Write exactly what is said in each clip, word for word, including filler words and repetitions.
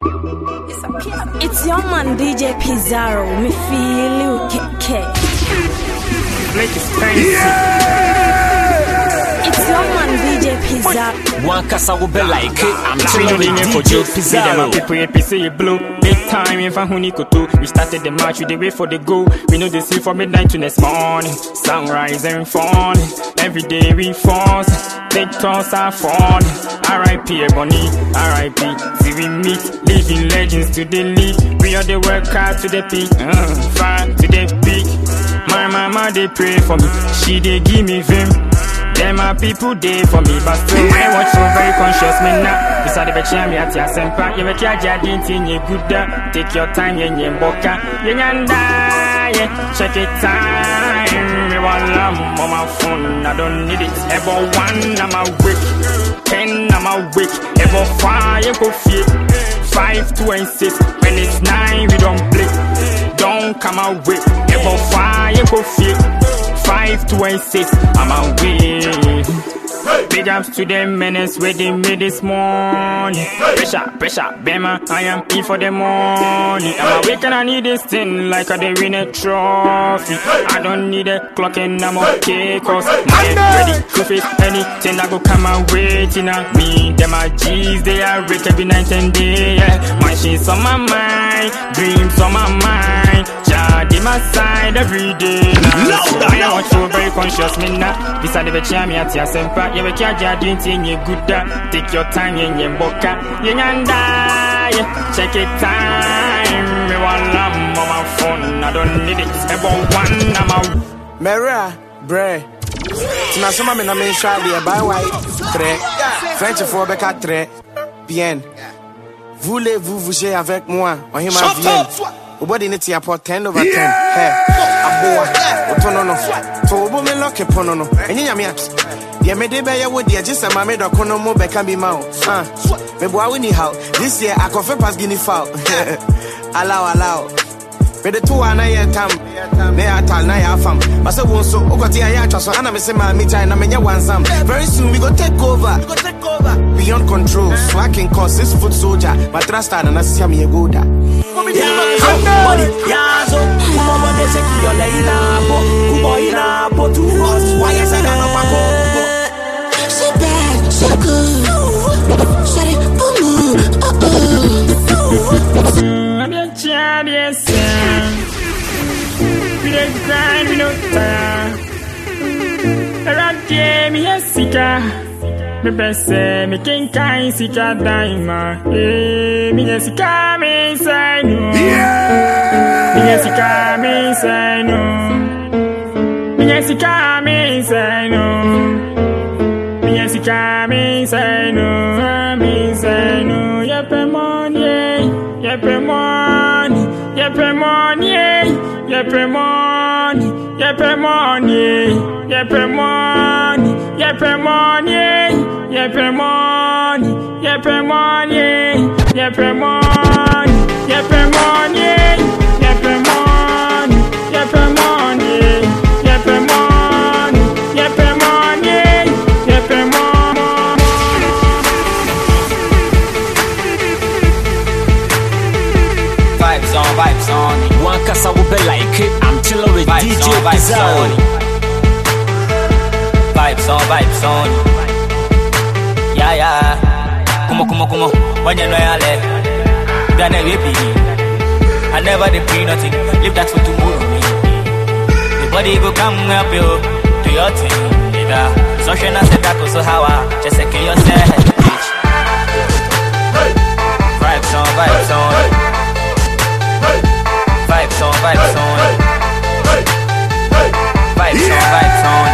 It's your man D J Pizarro. Me feel you, K. Make it fancy. It's your man D J Pizarro. One casa will be like it. I'm chilling with D J Pizarro. People here say blue. Big time in Fahunikoto. We started the march, we the way for the go. We know the see from midnight to next morning. Sunrise and falling. Every day we fall. Big toss are falling. R I P Ebony, R I P See we meet, living legends to the league. We are the workers to the peak, uh, fire to the peak. My mama they pray for me, she they give me vim. Them my people they for me, but still I watch so very conscious me now. Beside the betcha me at your sempa, you make your jadin tin you good da. Take your time, yen yen boka, yen yanda, yeah. Check it time. Me want lamb on my phone, I don't need it. Ever one, I'm awake. Ten, I'm awake. Ever five, you go fit. Five, two, and six. When it's nine, we don't play. Don't come away. Ever five, you go fit. Five, two, and six. I'm away. Big ups to them menace where they made this morning. Pressure, pressure, Bema, I am in for the money. I'm awake and I need this thing like I did win a trophy. I don't need a clock and I'm okay, cause my ready to face anything that go come my way. Tina, me, them are G's, they are rich every night and day. Yeah. My shit's on my mind, dreams on my mind. Jad in my side every day. Now, so I watch so very conscious, me now. This are the betcha me at your sempa. You make your jadin tin you good da. Take your time, yen yen boka. Yen yanda, yeah. Check it time. Me want lamb on my phone, I don't need it. Ever one, I'm out. Mera, bre. Tina soma me na me shwa de by white. Tre. French for beka tre. Bien. Voulez-vous bouger avec moi? On him a bien. Nobody need to apport ten over ten. Hey, aboa. Otonono. So obo me lock upon no. Enya me apps. Yeah, me de be ya wo dia just am me do kono mo be can be ma. Ah. Me boa we ni how. This year I confirm pass guinea foul. Allow allow. Me the two ana ye tam. Me atal na ya fam. But so won so okoti ya ya so ana me say ma me chai na me nya one sam. Very soon we go take over. We go take over. Beyond control. So I can cause this foot soldier. My trust and na see me go da. Money, yeah, so Mama they say you Leila, bo, boy na, bo to us. Why is that no pako? She bad, she good. Shut it, boom, uh uh. I'm your child, yes, we don't grind, we don't tire. Around here, me a sika. Me best say me king kind sika daima. Eh, me a sika me say no. Me a sika me say no. Me a sika me say no. Me a sika me say no. Me say no. Yepe money, yepe money, yepe money, yepe money, yepe money, yepe money, yepe money. Yepe money, yepe money, yepe money, yepe money, yepe money, yepe money, yepe money, yepe money, yepe money. Vibes on, vibes on. One casa will be like it. I'm chilling with vibes D J on, vibes Pizarro. on. Vibes on, vibes on. Yeah, yeah. Come on, come on, come on. When you know you're left, then I will be. I never did pay nothing. Leave that for tomorrow. The body go come up you do your thing. Nigga, social and set that so how I just secure yourself. Bitch. Vibes on, vibes on. Vibes on, vibes on. Vibes on, vibes on.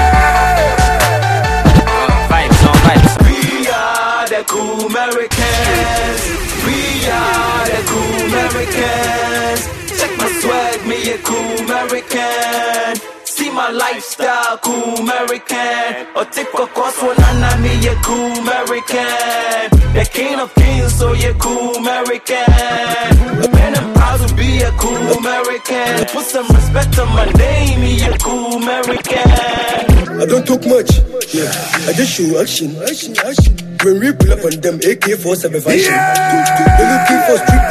Vibes on, vibes on. The cool Americans, we are the cool Americans. Check my swag, me a cool American. See my lifestyle, cool American. Or take a course for Nana, me a cool American. The king of kings, so you cool American. Man, I'm proud to be a cool American. Put some respect on my name, me a cool American. I don't talk much, yeah. I just show action, action, action. When we pull up on them, A K forty-seven fashion. Yeah. They looking for street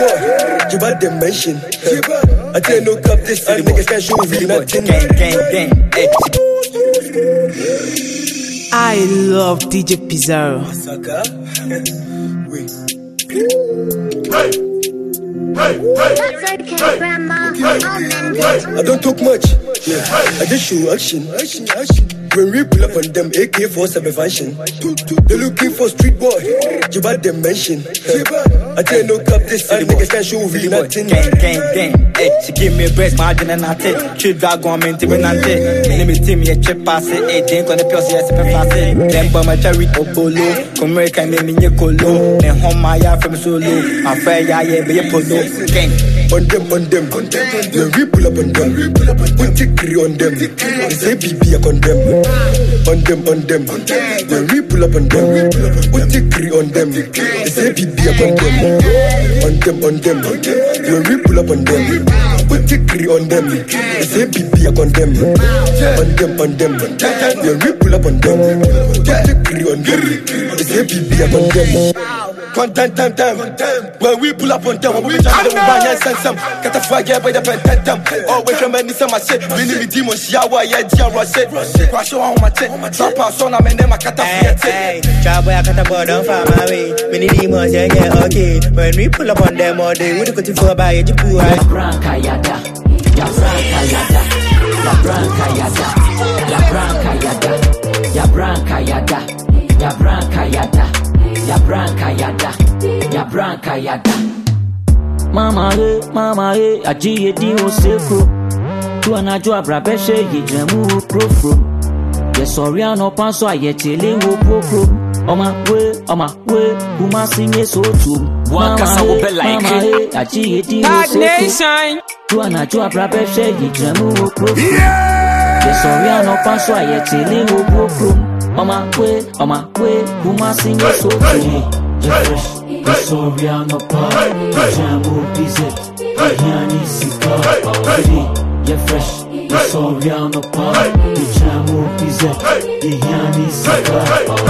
bad dimension. I tell no cup this and niggas can't show really nothing. Gang, gang, gang, hey. I love D J Pizarro. Hey. Hey, hey, hey, grandma. I don't talk much. Yeah, I just show action. Action, action. When we pull up on them, A K forty-seven fashion. They're looking for street boy. You bad dimension. I tell no cup this and niggas can't show really nothing. Gang, gang, gang. Hey, she give me a breast margin and I take. Trip dog on me, Timmy Nante. Name me Timmy, a chip pass it. Hey, drink on the pills, yes, if I pass it. Then bomb a cherry or polo. Come here, can make me a colo. Then home my yard from solo. I'm fair, yeah, yeah, be a polo. Gang. On them, on them, on them. When we pull up on them, we take three on them. They say B B, I condemn. On them, on them, on them. When we pull up on them, we take three on them. They say B B, I condemn. On them, on them, on them. When we pull up on them, we take three on them. They say B B, I condemn. On them, on them, on them. When we pull up on them, we take three on them. They say B B, I condemn. Content, time, time. When we pull up on them, we try to buy and send some. Get a fire by the pen, them. Always remember some I said. We need demon, Shiawa, yeah, Jara said. Crash on my tape. Drop our son, I'm in them, I cut a fire. Trouble, I cut a board on far my way. Many demons, yeah, yeah, okay. When we pull up on them all day, we go to for by a jipu. Ya branca yada, ya branca yada, ya branca yada, ya branca yada, ya branca yada, ya branca yada. Ya branca yada, ya branca yada. Mama eh, mama eh, ajiye di o sekro. Tu anajo abrabeshe ye jemu profro. Ye sorry ano panso ayetele wo profro. Oma we, oma we, kuma sinye so tu. Wakasa wo be like it. Ajiye di o sekro. Tu anajo abrabeshe ye jemu profro. Ye sorry ano panso ayetele wo profro. Oma we, oma we, kuma sinye so tu. Fresh, the sorry I'm a part. The jamu visit, the yani sika. Yeah, fresh, the sorry I'm a part. The jamu visit, the yani sika.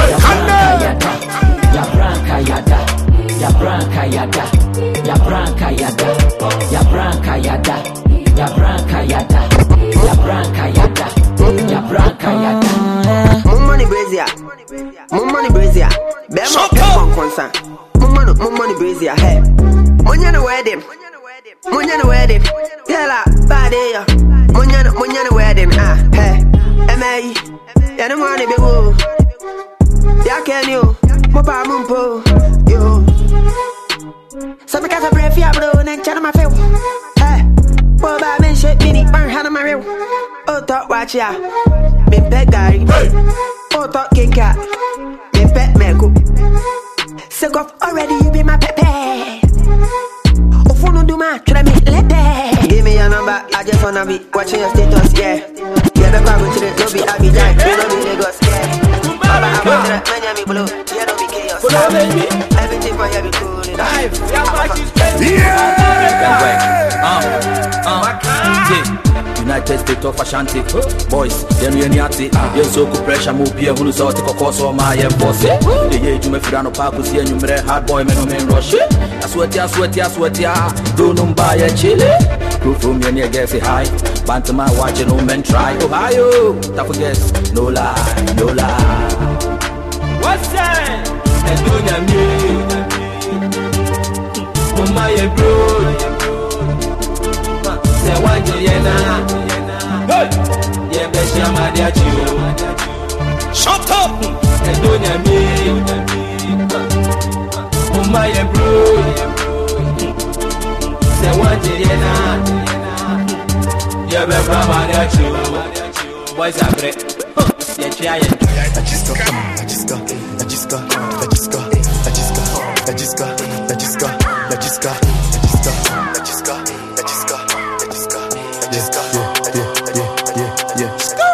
Ya branca yada, ya branca yada, ya branca yada, ya branca yada, ya branca yada, ya branca yada, ya branca yada. More money brazier, more money brazier. Bema, bema concern. More money, more money brazier. Hey, money no wedding, money no wedding. Tell her bad day. Money no, money no wedding. Ah, hey, M A, ya no money be wo. Ya can you, mo pa mumpo, yo. So me casa brave ya bro, nen chana ma feel. Hey, bo ba men shake mini, burn hana ma real. Oh talk watch ya, me pet gary. Oh talk king cat. Pet meko. Sick off already, you be my pepe. Oh, phone no do my try me let. Give me your number, I just wanna be watching your status, yeah. Yeah, the car go to the lobby, I be dying, you know me, they go scared. Baba, I'm on the man, me blue, yeah, don't be chaos. Everything for you be cool, you know. Yeah! Uh, uh, United States of Ashanti boys, them you niati. You so good pressure move here, who so take a course on my boss. The year you me frano park, see you me hard boy, me no me rush. I sweat ya, sweat ya, sweat ya. Do no buy a chili. Proof from your near guess high. Bantama watching no men try. Ohio, tough guess, no lie, no lie. What's that? And do ya me? Oh my bro. Say what you yena. Yeah, bless your mother, you. Shut up! And don't you mean? Oh, my bro. Say what you yena. Yeah, bless your mother, you. Boys are great. Yeah, try it. I just got, I just got, I just got, I just got, I just got, I just got, I just got, I just got, I just got, I just got, I just got, I just got, I just got, yeah, yeah, yeah, yeah, yeah.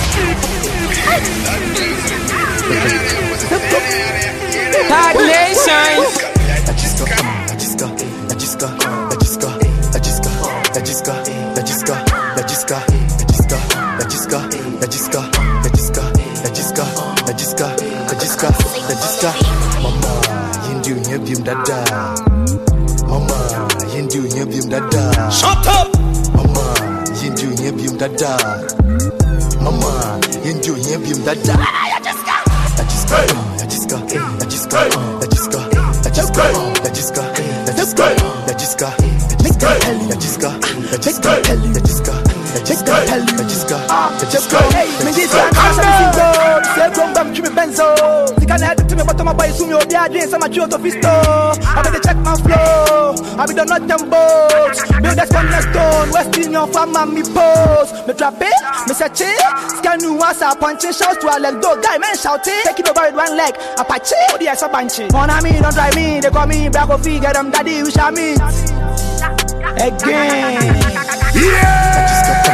Tag Nation. I just got, I just got, I just got, I just got, I just got, I just got, I just got, I just got, I just got, I just got, I just got, I just got, I just got, I just got, I just got, I just got. Mama, you do you bim dada. Mama, you do you bim dada. Shut up! Mama, Yindu Yembium dada. Mama, Yindu Yembium dada. Ajiska, Ajiska, Ajiska, Ajiska, Ajiska, Ajiska, Ajiska, Ajiska, Ajiska, Ajiska, Ajiska, Ajiska, Ajiska, Ajiska, Ajiska. Me this one I'm saying go. Say go back to me benzo. You can head to me but my boy soon you'll be again some of to fisto. I better check my flow. I be the not them boats. Build that cornerstone. West in your farm and me pose. Me trap it, me search it. Scan you once I punch it. Shout to a leg dog. Guy man shout it. Take it over with one leg. Apache. Oh yes a banshee. On a me don't try me. They call me black of figure them daddy we shall meet again. Yeah.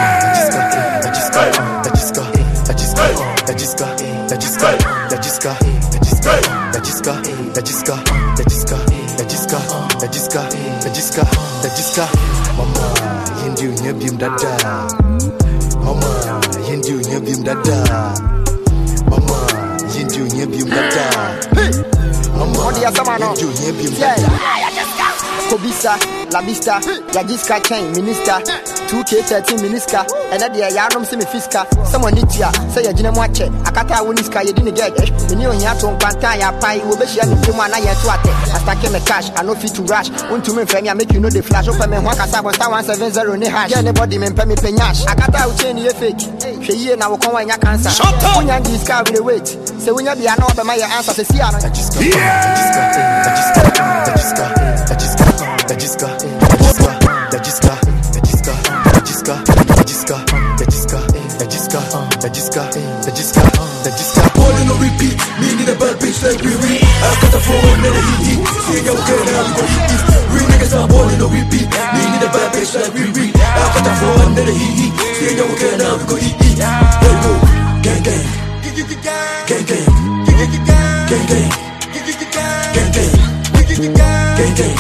Ajiska, Ajiska, Ajiska, Ajiska, Ajiska, Ajiska, Ajiska, Ajiska, Ajiska, Ajiska, Ajiska, Ajiska, Ajiska, Ajiska. Mama, Yindu Yembium dada. Mama, Yindu Yembium dada. Mama, Yindu Yembium dada. Mama, Yindu Yembium dada. Kobisa, La Vista, Yajiska Chain, Minister, two K thirteen Minister, and at the Yanum Semi Fiska. Someone needs ya, say a Gina Watch, Akata Winiska, you didn't get it. The new Yaton Pantaya Pai, will be sharing the one I had to attend. I stack in the cash, I know fit to rush. One to me, Femi, make you know the flash. Open me, Waka Sabo, one seven zero, Nehash. Anybody, men, Pemi Penash. Akata will change your fake. She year now will come on your cancer. Shut up! When you discover the weight, so when you be an order, my answer to see. Ajiska, Ajiska, Ajiska, Ajiska. Ajiska, Ajiska, Ajiska, Ajiska, Ajiska, Ajiska, Ajiska, Ajiska, Ajiska, Ajiska, Ajiska. All in a repeat, me need a bad bitch like we we. I got a phone, never hit it. See you okay now, we go hit it. We niggas are all in a repeat, me need a bad bitch like we we. I got a phone, never hit it. See you okay now, we go hit it. There you go, gang gang, gang gang, gang gang, gang gang, gang gang, gang gang.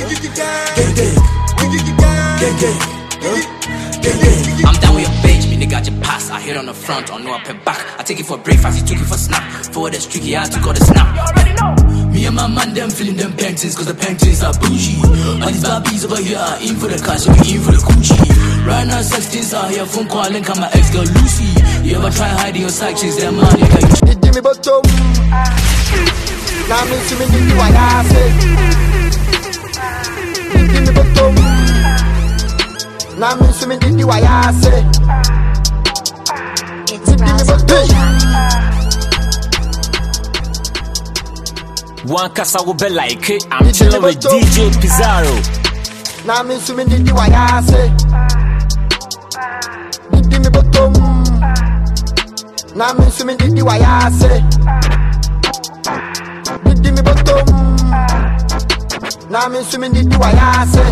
I'm down with your bitch, me nigga your pass. I hit on the front, I know I pay back. I take it for breakfast, you took it for snap. For the streaky, I took all the snap. Me and my man, them feeling them paintings, cause the paintings are bougie. All these Barbies over here are in for the cash, we in for the coochie. Right now, sex things are here, phone calling, come my ex girl Lucy. You ever try hiding your side chicks, them man, nigga, you give me bottom. Now me to me, you what I say. Give me bottom. Now me to me, you what I say. Give me bottom. One cassa will be like it. I'm chilling with D J Pizarro. Now me to me, you what I say. Give me bottom. Now me to me, you what I say. Give me bottom. Now me to me, you what I say.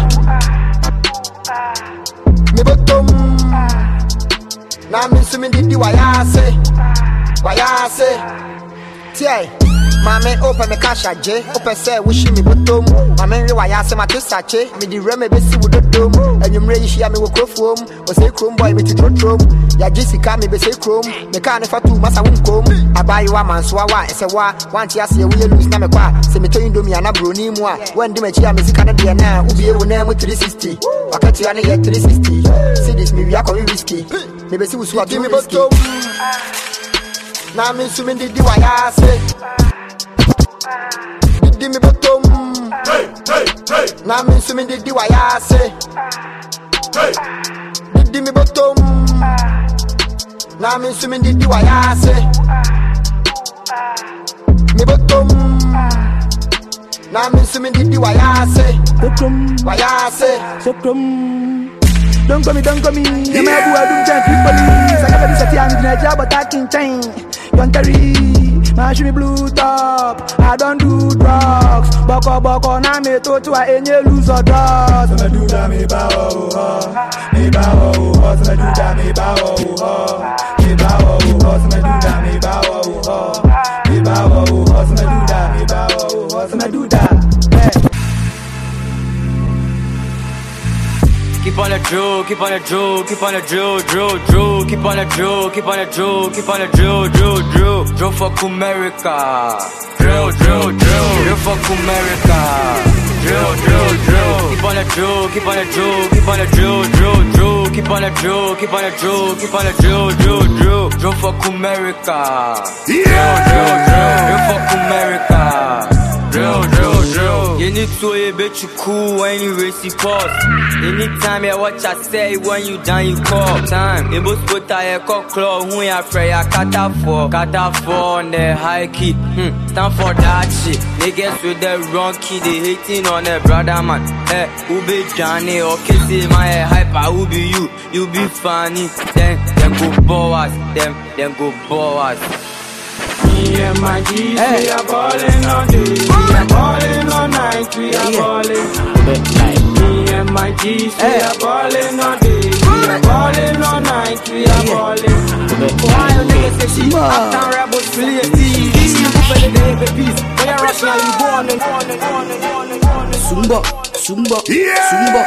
Me bottom. Now me to me, you what I say. What I say. Tiay. Mame open me cash aje, open say wish me bottom. Mame re waya se mate sache, me di reme be si wododom. Enyumre yi hia me wo krofom, o say krom boy me ti trotrom. Ya Jessica me be say krom, me ka ne fatu masa wonkom. Abayi wa mansoa wa ese wa, wanti ase we lose na me kwa. Se me toyin do mi ana broni mu a, when di me chi a me sika na de na, ubi e wo na mu three sixty. Wakati ya ne ye three sixty. See this me we are coming risky. Me be si wo so a give me bottom. Na me su me di di waya se. Give me bottom. Hey, hey, hey. Now me so me did the wire say. Hey. Give me bottom. Now me so me did the wire say. Me bottom. Now me so me did the wire say. Bottom. Wire say. Bottom. Don't go me, don't go me. I'm a boy, don't jump police. I got this at the end, but I can't change. Don't carry. Man should be blue top. I don't do drugs. Boko boko na me to to a enye lose or drugs. So me do that me bow oh oh. Me bow oh oh. So me do that me bow oh oh. Me bow oh oh. So me do that me bow oh oh. Me bow oh oh. So me do that me bow oh oh. So me do that. Keep on the drill, keep on the drill, keep on the drill, drill, drill. Keep on the drill, keep on the drill, keep on the drill, drill, drill. Drill for America. Drill, drill, drill. Drill for America. Drill, drill, drill. Keep on the drill, keep on the drill, keep on the drill, drill, drill. Keep on the drill, keep on the drill, keep on the drill, drill, drill. Drill for America. Drill, drill, drill. Drill for America. Drill, drill, drill. You need to a bit you cool when you race the course. Anytime you watch I say when you done you call time. It was put a cock claw who ya pray I cut out for. Cut out for on the high key. Hmm, stand for that shit. Niggas with the wrong key, they hating on the brother man. Hey, who be Johnny or kissing my hyper, who be you? You be funny. Then, then go boas. Then, then go boas. Me and my G's, hey. We are ballin' all day. We are ballin' all night. We are ballin'. Me and my G's, we are ballin' all day. We are ballin' all night. We are ballin'. Why you niggas say she uptown rebels flee a tease? You for the day the peace. When you rush now you go on and on and on and on and on. Zumba, Zumba, Zumba,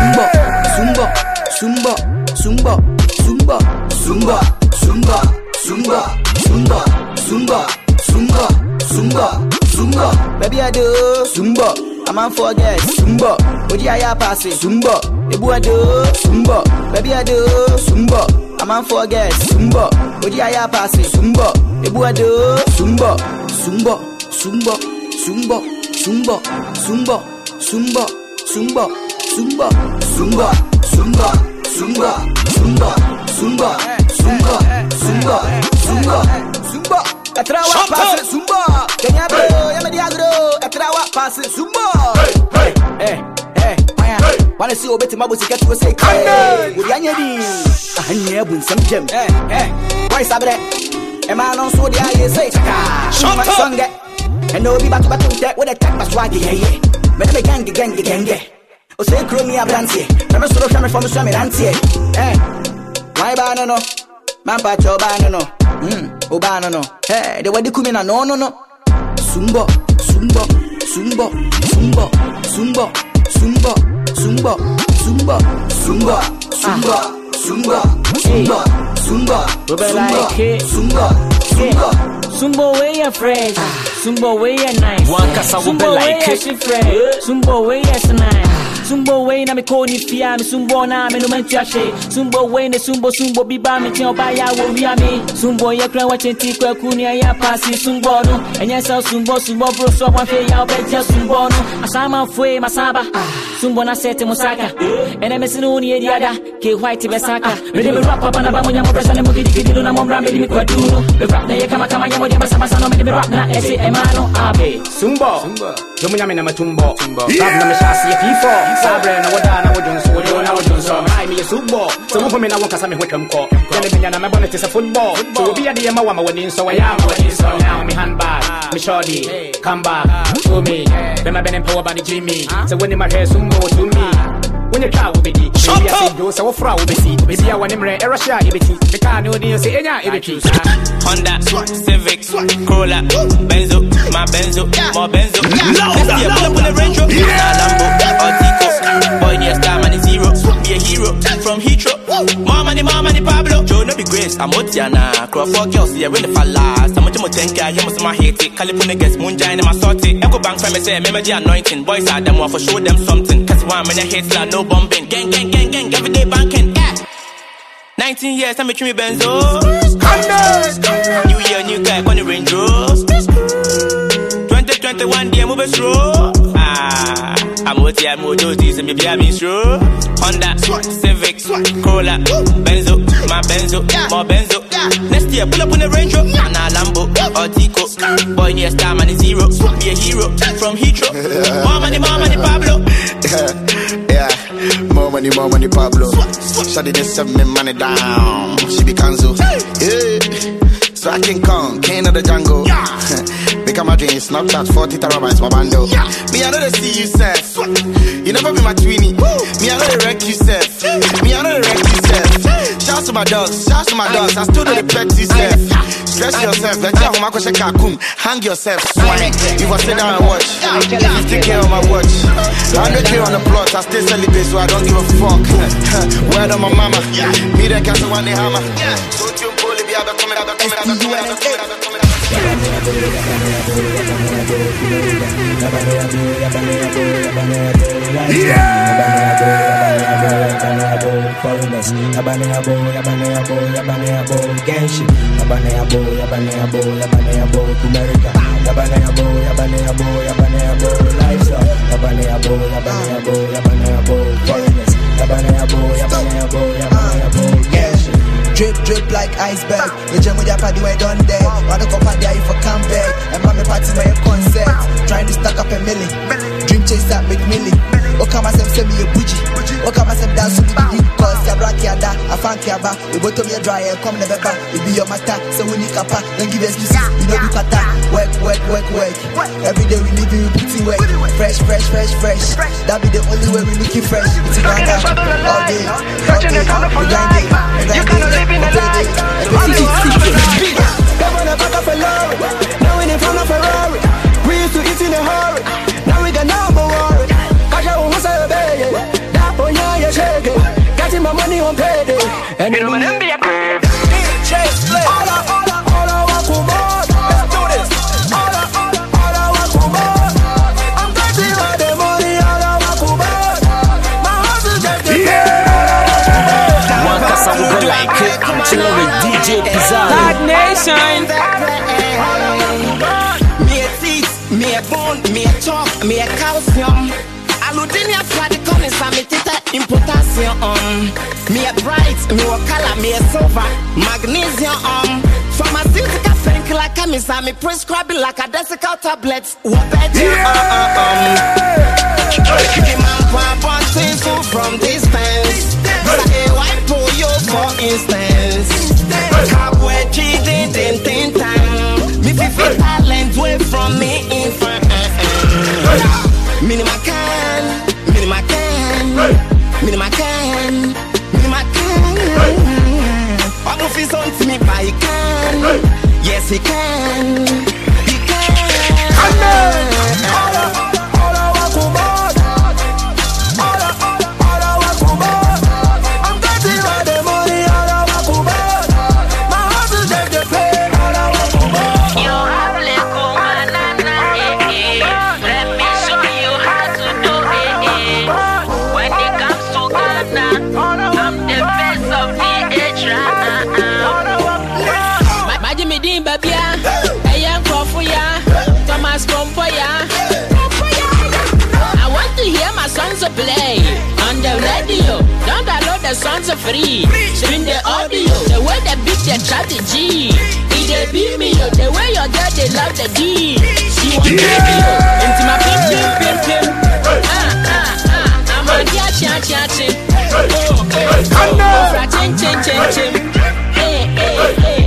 Zumba, Zumba, Zumba, Zumba, Zumba, Zumba, Zumba, Zumba, Zumba, Zumba, Zumba, Zumba. Baby I do Zumba. I'm on forget Zumba. Oji I pass it Zumba. Ebu I do Zumba. Baby I do Zumba. I'm on forget Zumba. Oji I pass it Zumba. Ebu I do Zumba. Zumba, Zumba, Zumba, Zumba, Zumba, Zumba, Zumba, Zumba, Zumba, Zumba, Zumba, Zumba, Zumba, Zumba, Zumba, Zumba, Zumba. Etrawa pass it Zumba. Kenya bro, yama diagro. Etrawa pass it Zumba. Hey, hey, hey, hey. Wanna see obeti mabusi ketu say hey. Uri anyedi. Ahanye bun some gem. Hey, hey. Why sabre? Ema non so dia ye say chaka. Shut up. And no be back to back to that with a tap swag yeah yeah. But me gang gang gang. O say chromia brandy. Never sort of come from some ranty. Eh. Why banana? Man pa cho banana. Hmm. O banana. Hey, the way they come in no no no. Zumba, Zumba, Zumba, Zumba, Zumba, Zumba, Zumba, Zumba, Zumba, Zumba, Zumba, Zumba, Zumba, Zumba, Zumba, Zumba. Zumba way ya fresh, Zumba way ya nice. One kasa will be like it. Zumba way ya nice. Zumba way na me koni fia me Zumba na me no mentia she. Zumba way ne Zumba Zumba biba me tian ba ya wo wi ami. Zumba ya kran wa chenti kwa kuni ya pasi Zumba no. Enya sa Zumba Zumba bro so wa fe ya obeja Zumba no. Asama fue masaba. Zumba na sete musaka. Ene me sinu ni ediada ke white be saka. Me de rap papa na ba mo nya mo pressure ne mo gidi gidi na mo mra me mi kwa duro. Me rap na ye kama kama nya mo de basa basa no me de rap na ese emano abe. Zumba Jomo nyame na matumbo. Rap na me shasi ya pifo. Sabre na wada na wodunso wodi na wodunso. Ai me Zumba. So mo me na won kasa me hwetwam ko. Tele me nya na me bonnet is a football. So obi ade ma wa ma woni so wa ya ma woni so. Now me handbag, me shorty, come back to me. Be my benin power body Jimmy. So when my hair Zumba to me. When you try with me, baby I say do so fra with me. Baby I want him re Russia ibiti. The car no dey say enya ibiti. Honda, Civic, Corolla, Benzo, my Benzo, more Benzo. Let's see a pull up on the Range Rover, Lambo, Ortico. Boy, near star man is zero. Be a hero from Heathrow. More money, more money, Pablo. Joe no be grace, I'm Otiana. Crawford girls, yeah, really for last. I'm much more ten K, you must my hate it. California gets moonshine in my sorty. Echo Bank family say, remember the anointing. Boys are them one for show them something. Cause one minute hate like no bombing. Gang, gang, gang, gang, every day banking. Yeah. nineteen years, I'm a trimmy Benzo. New year, new guy, on the Range Rover. twenty twenty-one, day, move a slow. Ah, I'm what I'm what do this, and maybe I'm in slow. Honda, Civic, Corolla, Benzo, my Benzo, more Benzo. Next year, pull up on the Range Rover, na Lambo, Ortico. Boy, near star man is zero. Be a hero from Heathrow. More money, more money, Pablo. Yeah, more money, more money, Pablo. Shawty just send me money down. She be cancel. Yeah. So I can come, king of the jungle. Become my dream, Snapchat, forty terabytes, my bando. Me, I know they see you, Seth. You never be my tweenie. Me, I know they wreck you, Seth. Me, I know they wreck you, Seth. Shout to my dogs, shouts to my dogs. I still do the petty stuff. Stress yourself, then tell my question kakum. Hang yourself, swine. You will sit down and watch. fifty K on my watch. one hundred K on the plot. I stay celibate, so I don't give a fuck. Word on my mama. Me the castle one day hammer. So you pull it, be out of coming out of coming out of coming out of coming out of coming out. Foreigners, Abanea boy, Abanea boy, Abanea boy, Genshin, Abanea boy, Abanea boy, Abanea boy, America, Abanea boy, Abanea boy, Abanea boy, lifestyle, Abanea boy, Abanea boy, Abanea boy, foreigners, Abanea boy, Abanea boy, Abanea boy, Genshin. Drip, drip like iceberg. The gym with your party where done there. Wanna go party if I come back. And mommy party my concert. Trying to stack up a milli. Dream chase that make milli. Oka myself send me a bougie. Oka myself dance with me. Cause ya brack ya da. I fank ya ba. You go to me a dry and come never back. You be your master. So we need kappa. Don't give excuses. You know you kata. Work, work, work, work. Every day we live in putting work. Fresh, fresh, fresh, fresh. That be the only way we looking fresh. It's a grand all day. All day. We grind it. You cannot live in a lie. They wanna back up a lorry. Now we in front of Ferrari. We used to eat in a hurry. Now we got no more worry. Cause I won't say a baby. That boy, yeah, you're shaking. Getting my money on payday. And you know my name be a D J Split. All I, all I, all I want to more. Let's do this. All I, all I, all I want to more. I'm getting all the money. All I want to more. My house is just the yeah. One cause I will be like it. I'm chilling with D J Pizarro. Tag Nation. Me a teeth, me a bone, me a chalk, me a calcium. Aludinia fadi conis and me tita in potassium. Me a bright, me a color, me a silver, magnesium. Pharmaceutical painkiller chemist and me prescribe it like a desical tablets. What better? Give my one thing from distance. Say why pull you for instance? Cowboy cheating, tin tin time. Me feel talent away from me in front. Minima can, minima can, minima can, minima can. I'm gonna feel something to me, but he can. Yes, he can. He can. All I, all I want to more. All I, all I want to more. I'm getting all the money. All I want to more. My house is just the pain. All I want to more. You have little banana, eh, eh. Let me show you how to do it, eh. When it comes to Ghana, I'm the best of the age. Imagine me doing baby, I am for ya, Thomas Pompoya. I want to hear my songs play on the radio. Don't download the songs for free. Stream the audio. The way they beat the trap the G. It they beat me up. The way your girl they love the D. She want me up into my pim pim pim pim. Ah ah ah. I'm a dia cha cha cha. Oh oh oh. Fra chin chin chin chin. Hey hey hey.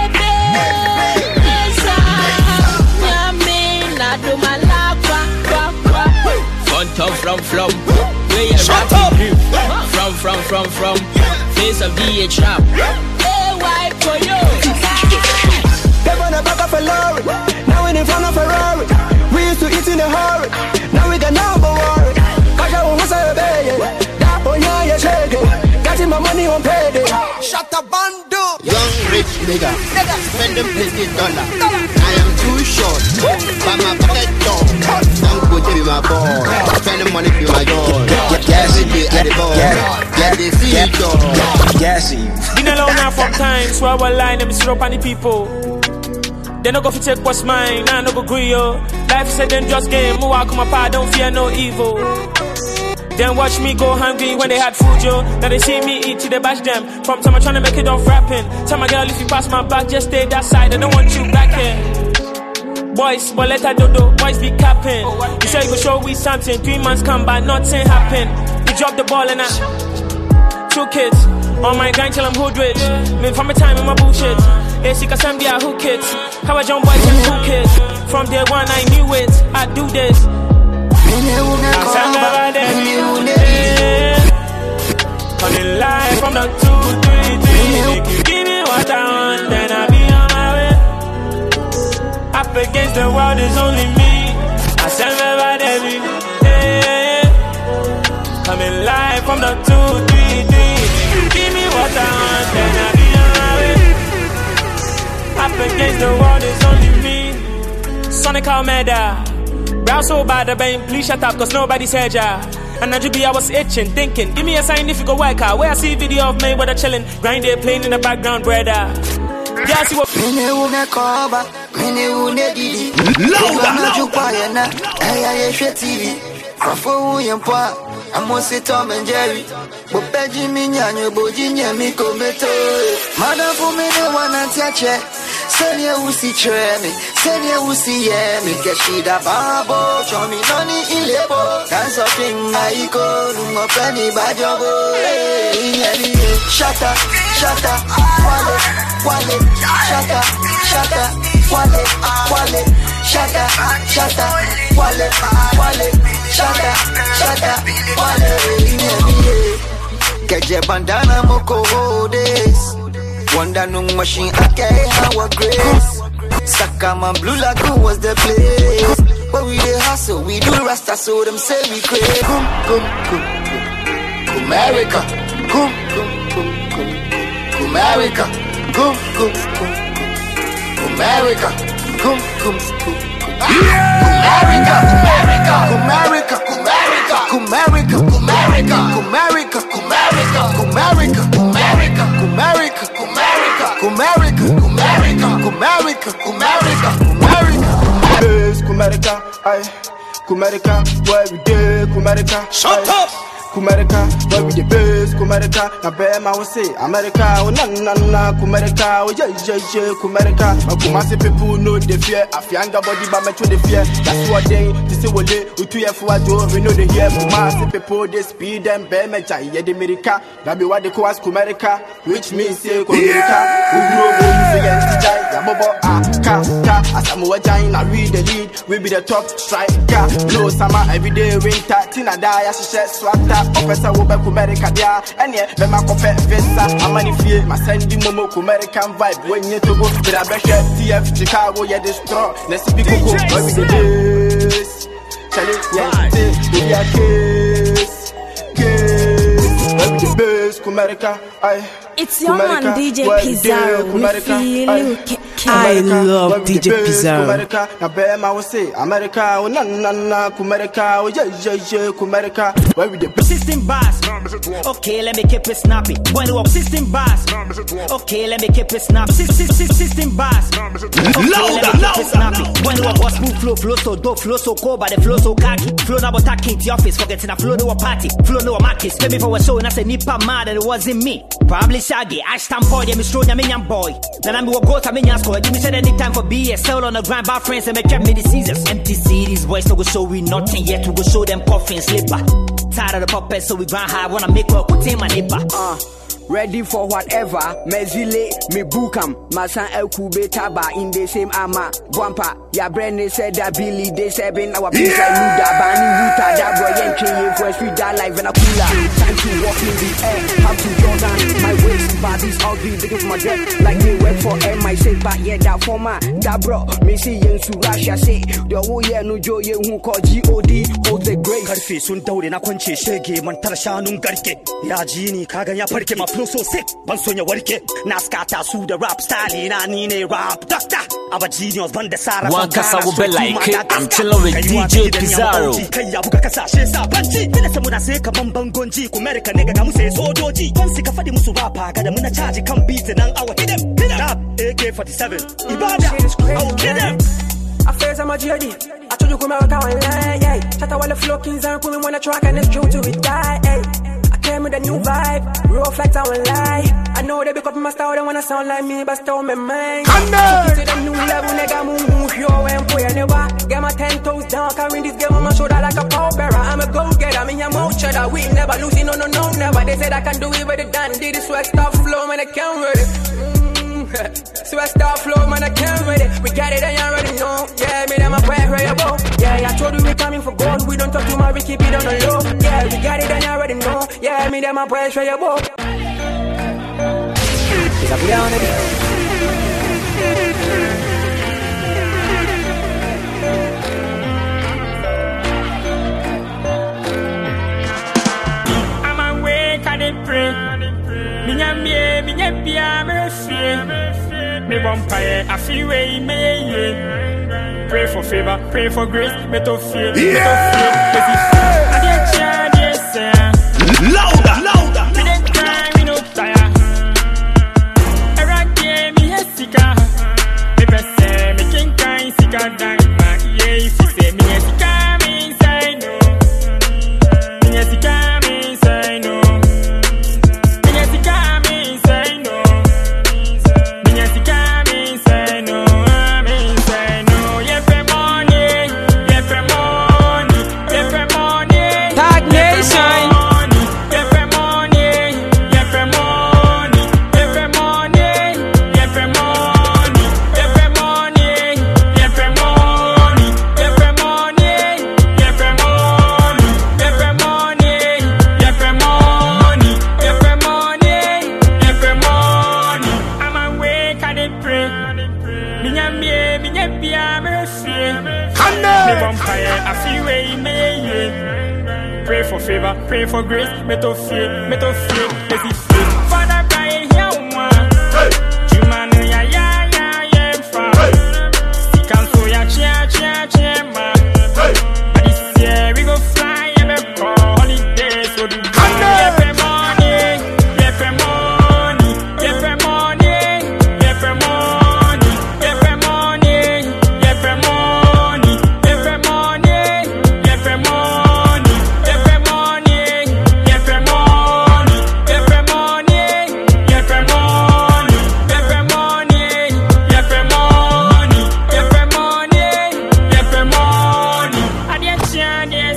From from from where you shut up from from from from face of the trap. Hey, why for you? They wanna back up a lorry. Now we in front of Ferrari. We used to eat in a hurry. Now we got no more worry. Cause I won't say a baby. That boy, yeah, you're shaking. Getting my money on payday. Shut up, bando. Young rich nigga, spend them plenty dollar. I am too short, but my pocket dog. I'm going to be my boy. Spend the money for my dog. Every day at the ball, get the see dog. Gassy. Been alone now from time, so I will line and strap on the people. They no go fi take what's mine, nah no go agree yo. Life is a dangerous game, mo walk on my path, don't fear no evil. Then watch me go hungry when they had food, yo. Now they see me eat till they bash them. From time I'm trying to make it off rapping. Tell my girl if you pass my back, just stay that side. I don't want you back here. Boys, but let her do do. Boys be capping. You say you go show we something. Three months come by, nothing happen. We drop the ball and I two kids on my grind till I'm hood rich. Me from my time in my bullshit. Yeah, she can send me a hook kids. How I jump boys and two kids. From day one I knew it. I do this. Coming live from the two, three, three. against the world, it's only me. I send me by Debbie. Yeah. Coming live from the two, three, three. Give me what I want, then I'll be on my way. Up against the world, it's only me. Sonic Almeida. Brown so bad, the bang, please shut up, cause nobody said ya. And I be I was itching, thinking, give me a sign if you go work out. Where I see video of me with a chillin', grind it, playing in the background, brother. Yeah, see what. Mene une koba, mene une didi. Louda, louda. Aya ye T V. Crafo uye mpa, amose Tom and Jerry. Bopeji minyanyo, boji nyemi kometo. Madam for mene wana tiache. Senya usi treme, senya usi yemi. Keshida babo, chomi noni ilebo. Kanso pinga iko, lungo peni bajobo. Shata, shata, wale, wale. Shata, shata, wale, wale. Shata, shata, wale, wale. Shata, shata, wale. Keje bandana moko hodes. Wonder no machine, okay, how a grace. Sakama Blue Lagoon was the place. But we the hustle, we do rasta, so them say we crazy. Come, come, come, come, America. Come, come, come, come, come, America. Come, come, come, come, America. Come, come, come, America, America, America, America, America, America, America, America, America, America, America, America, America, America, America, America, America, aye, America, where we dey, America, shut up. America, where we the best, America, na bema we say America, oh na na na, America, oh yeah yeah yeah, America. Kumasi people know the fear, afianga body ba me to the fear. That's what they, this is what they, utu ye for do, we know the hear. Kumasi people they speed them, be me jai ye the America. That be what they call us America, which means say America. We grow go you against jai, ya bobo ah ka ka. Asamu wa jai na read the lead, we be the top striker. Blow summer every day, winter, tina die, she share swagger. Officer will be America there, and yet, the Marco Vesta, I'm manifest, my Sandy Momo, American vibe. When you to go, but I bet T F Chicago, yeah, destroy. Let's speak of what we do this. Charlie, yes, we are kiss, kiss. What we do best, America, I. It's your man D J Pizarro. I love D J Pizarro. America, na bema we say America, oh na na na, America, oh yeah yeah yeah, America. Where we the system boss? Okay, let me keep it snappy. When you walk system boss? Okay, let me keep it snappy. System boss? Okay, let me keep it snappy. When you walk was smooth flow, flow so dope, flow so cold, but the flow so cocky. Flow now but taking to the office, forgetting a flow no a party, flow no a market. Pay me for a show and I say nipa mad and it wasn't me. Probably Shaggy, I stand for them, strong Yaminian boy. Then I'm going to go to Minian score. Give me said anytime for B S L on the grind by friends and make them many seasons. Empty cities, boys, so we show we nothing yet. We go show them coffin slipper. Tired of the puppets, so we grind high. Wanna make work with him and neighbor. Uh. Ready for whatever, mezile, me bookam, masan el kube taba in the same ama, guampa, ya brand said that Billy, they seven, our place like Luda, Bani, Ruta, that boy, and K, for street, that life, and a cooler, time to walk in the air, have to Jordan, my waist, body's ugly, because my dress, like they work for M, I say, but yeah, that for my, that bro, me see, yen su Russia, say, the whole year, no joy, who call G O D, hold the grace. Karfi, sun daure na kwanci shege, man tarsha nun garke, ya jini, kaga ya farke, ma flow so sick, ban sonya warke, na skata su da rap style, na ni ne rap doctor, aba genius ban da sara. One kasa will be like it, I'm chilling with D J Pizarro. Kai ya buga kasashe sabanci, tana samu na sai kaman bangonji, ku America ne ga mu sai sojoji, kon sika fadi musu rapa ga da muna charge kan beat nan awa hit them, hit them, A K forty-seven, Ibada, I will kill them. I face I'm a G D. I told you come out and lie, yeah. Chatter while the flow kings and come in when I track and it's true to it die, hey. I came with a new vibe, raw flex I won't lie. I know they be copy my style, they wanna sound like me, but still my mind. Take it to the new level, nigga, move, move, yo, and boy, I never get my ten toes down, carrying this game on my shoulder like a pallbearer. I'm a go-getter, I'm in your mouth cheddar, we never losing, no, no, no, never. They said I can do it, but they done, did this swag stuff flow, man, I can't read it. So I start flow, man, I can't read it. We got it, and you already know. Yeah, me, them a prayer, right about. Yeah, I told you we coming for gold. We don't talk too much, we keep it on the low. Yeah, we got it, and you already know. Yeah, me, them a prayer, right about. pray. Me nya me, me nya bia me refie. Me vampire, I feel way me. Pray for favor, pray for grace. Me to fear, me to fear. I did try this. Louder, louder. Me did try, me no tire. Every day me a sika. Me pese, me king kind sika die. Yeah, if you say me a sika, me say no. Me a sika, me say no. Me a sika, me say no. Me a sika, me say no. Me say no. Yeah, for money, yeah, for money, yeah, for money. Tag Nation. Yeah, for money, yeah, for money, yeah, for money, yeah, for money, yeah, for money, yeah, for money, yeah, for money, yeah, for money, yeah, for money, yeah, for money, yeah, for money, yeah, for money. I'm awake and I pray. Me nya me, me nya bia me refie. Me vampire, I feel way me. Pray for favor, pray for grace. Me to fear, me to fear. Let's see fear. Father, cry here one. You man, ya ya ya ya fa. See can so ya chia chia chia ma. But this year we go fly and we go holidays. So do yeah for money, yeah for money, yeah for money, yeah for money, yeah for money, yeah for money, yeah for money, yeah for money, yeah for money, yeah for money, yeah for money, yeah for money, yeah for money, yeah for money, yeah for money, yeah for money. I did chant yes,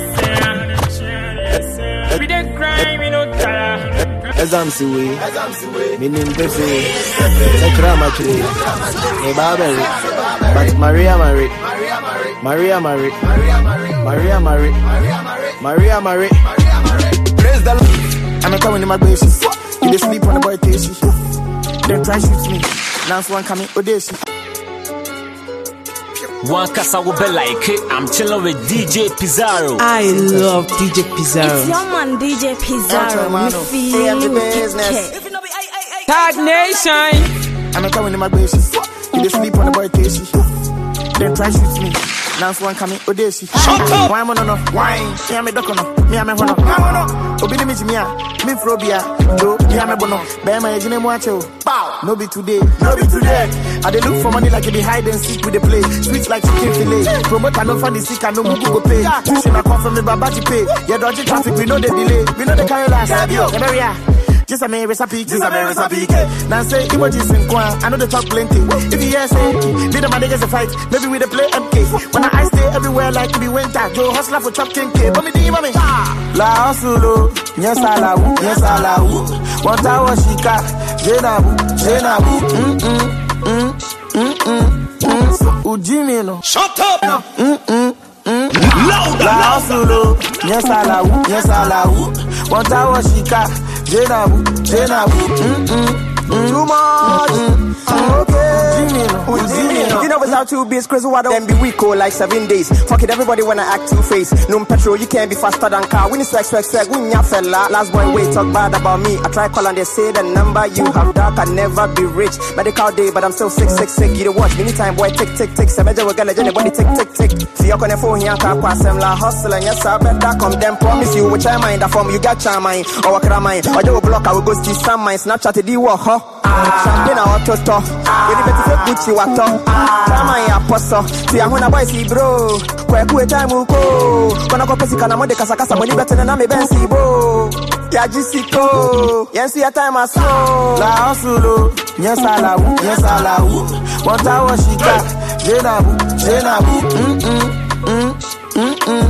we did cry, we no tire. Ezamsiwe, Minimpefe, Ekramachri, Ebaberi, but Maria Marie, Maria Marie, Maria Marie, Maria Marie. Praise the Lord. I'm a coming in my basis. You dey sleep on the boy station. Then try shoot me. Now one coming, Odeshi. One casa will be like it. I'm chilling with D J Pizarro. I love D J Pizarro. It's your man D J Pizarro. Me feel you business. Tag Nation. I'm a coming in my basis. You dey sleep on the boy station. Then try shoot me. Now one coming, Odeshi. Shut up! Why am I no? Why? Me am a docono. Me am a hono. Obi me jimia. Me frobia. Do me am a bono. Bear my engine muacho. Bow. No be today. No be today. I dey look for money like you be hide and seek with the play. Sweet like chicken fillet. Promote no find the sick and no mugu go pay. Tuition I come from me babaji pay. Yeah, dodgy traffic we know the delay. We know the carry last. Yeah, yeah. Just a mere recipe, just a mere recipe. Now say emojis in Kwan, I know they talk plenty. If you hear say, be the man niggas a fight, maybe we dey play M K. When I stay everywhere like it be winter, Joe hustler for chop king K. But me di mami, La Hustle, yes I la wu, yes I la wu. One tower shika, Jenabu, Jenabu, mm mm mm mm mm mm. Ujimi no, shut up, no, mm mm mm. La Hustle, yes I la wu, yes I la wu. One tower shika. Jenabu, Jenabu, mm mm, mm. Too much, mm. Okay. You know without two beats, Chris, why don't be weak or like seven days? Fuck it, everybody wanna act two face. No petrol, you can't be faster than car. When it's like swag, swag, when ya fella. Last boy, wait, talk bad about me. I try call and they say the number you have dark, I never be rich. Medical day, but I'm still sick, sick, sick. You don't watch, anytime boy, tick, tick, tick. Seven days, we're gonna anybody tick, tick, tick. See you on the phone here, can't pass them la hustle and yes, I bet that come. Then promise you, which I mind, that form you got your mind. Or what can I mind? Or you block, I will go see some mind. Snapchat, the war, huh? Champagne, I want to talk. When you better say Gucci, what talk? Chama ya poso. See, I'm gonna buy see, bro. Kwa kuwe time uko. Kona kwa pesi kana mode kasa kasa. Moni better than me bensi, bro. Ya jisiko. Yensu ya time aso. La hustle. Yes, I la wu. Yes, I la wu. One tower shika. Jenabu. Jenabu. Mm mm. Mm mm mm.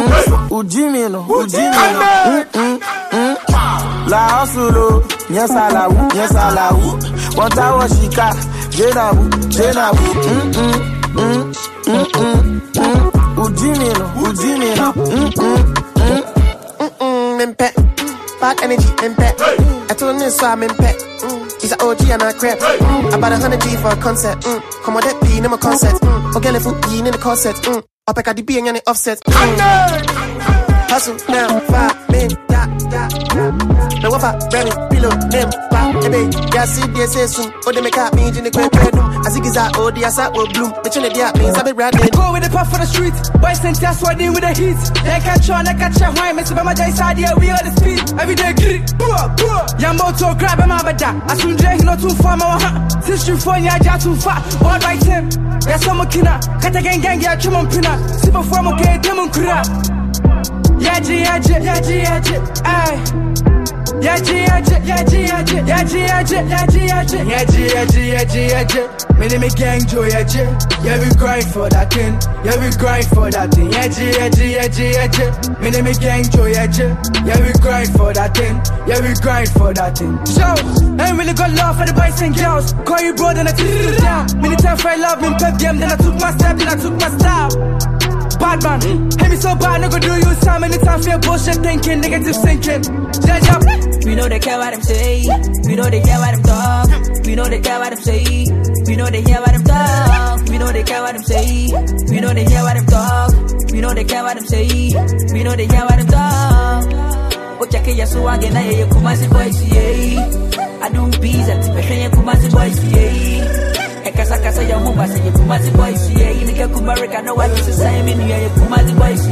Ujimi no. Ujimi no. Mm mm mm. La hustle. Yes, I la wu. Yes, I la wu. One tower shika. Jenabu. Jenabu. Mm mm mm mm mm. Ujimi no. Ujimi no. Mm mm mm. Mm mm. Mimpe. Bad energy. Mimpe. I told him so I'm impe. He's an O G and I crap. Mm. About a hundred G for a concert. Mm. Come on, that be in my concert. Mm. Okay, if you in the concert. Mm. Up at the B and the offset. Mm. hustle now, five men, da, da, da. The wafa, Remy, below them, pa, ebe, ya see, they say soon, oh, they make up me, in the quick bedroom. As it is out, oh, the asa will bloom, but you know, the means I be riding. Go with the puff for the street, boys and tests, what with the heat. They catch on, they catch a wine, Mister Bama Jai side, yeah, we are the speed. Every day, get it, boo, boo. Yambo to grab a mabada, I soon drink, not too far, my sister for ya, too far, one right him. Yes, I'm a kina, cut again, gang, yeah, chum on pina, super form, okay, demon crap. Yaji, yaji, yaji, yaji, aye. Yaji, yaji, yaji, yaji, yaji, yaji, yaji, yaji, yaji, yaji, yaji, yaji. Me name is Gang Joe, yaji. Yeah, we grind for that thing. Yeah, we grind for that thing. Yaji, yaji, yaji, yaji. Me name is Gang Joe, yaji. Yeah, we grind for that thing. Yeah, we grind for that thing. So, I ain't really got love for the boys and girls. Call you bro, then I took you down. Many times I love in pep game, then I took my step, then I took my style. Bad man, hit me so bad, nigga do you so many times feel bullshit thinking, negative thinking. Judge up. We know they care what them say. We know they care what them talk. We know they care what them say. We know they hear what them talk. We know they care what them say. We know they hear what them talk. We know they care what them say. We know they hear what them talk. Oh, check it, so again, I hear you come as a voice, yeah. I do bees at the pressure, you come as a voice, yeah. Kasa kasa ya mumba se ye kumazi boys yeah you make America no what to say me yeah you kumazi boys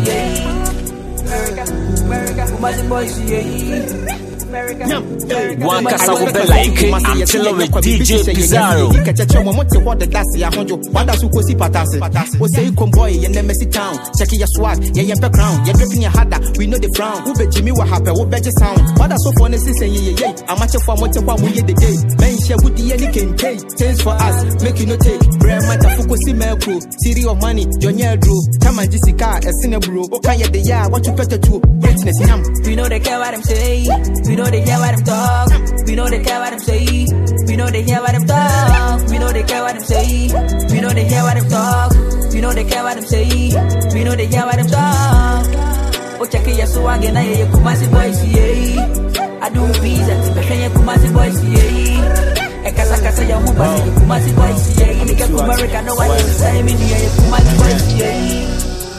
yeah America kumazi boys yeah One casa will be like it. I'm chilling with D J Pizarro. You catch a moment to what the that's ya honjo. What does you see patase? We say convoy in the messy town. Check your swag, yeah, your background. You're dripping your harder. We know the frown. Who bet Jimmy what happened? Who bet your sound? What does so funny say? Yeah, yeah, yeah. I'm much for what you want. We the day. Man, share with the any can pay. Change for us. Make you no take. Brand matter fukusi melko. City of money. Junior Drew. Come and Jessica. A sinner bro. Okay, the yeah. What you better do? Greatness, yam. We know they care what them say. We know they hear what them talk. We know they care what them say. We know they hear what them talk. We know they care what them say. We know they hear what them talk. We know they care what them say. We know they hear what them talk. Oh, check it, so again, I hear you kumasi boys, yeah. I do bees at the pressure, you kumasi boys, yeah. E casa casa ya mumba, you kumasi boys, yeah. You make America no what you say, me, yeah, you kumasi boys, yeah.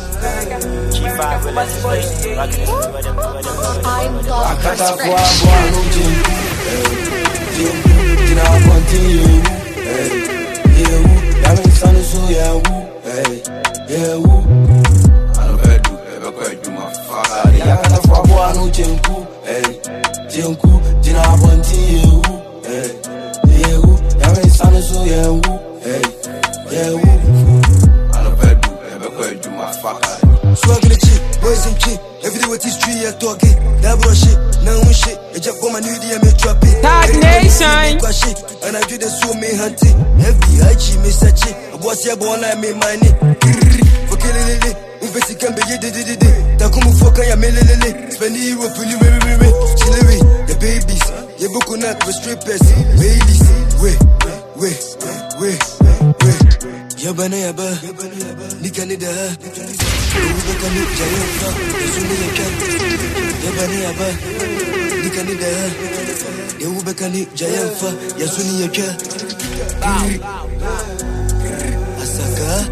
Akata kwa kwa nuji, jina continue, yeah, yamin sanu so yeah, yeah, Albedu, ebe kwa juma fa. Akata kwa kwa nuji, jina continue, yeah, yamin sanu so yeah, yeah. Swagging the cheap, boys and cheap. Every day with this tree, I talk it. That bro shit, now we shit. I just go my new D M, I drop it. Tag Nation. And I do the so me hunting. Heavy, I cheat, me such it. I was here, born, I made money. For killing it, Uvesi can be did it. Takumu Foka, ya melele. Spend the Europe, really, really, really. Chillery, the babies. You book on that for strippers. Baileys, wait, wait, wait, wait. Yabana yaba, nika nida, uba kani jayafa, yasuni yaka. Yabana yaba, nika nida, uba kani jayafa, yasuni yaka. Asaka.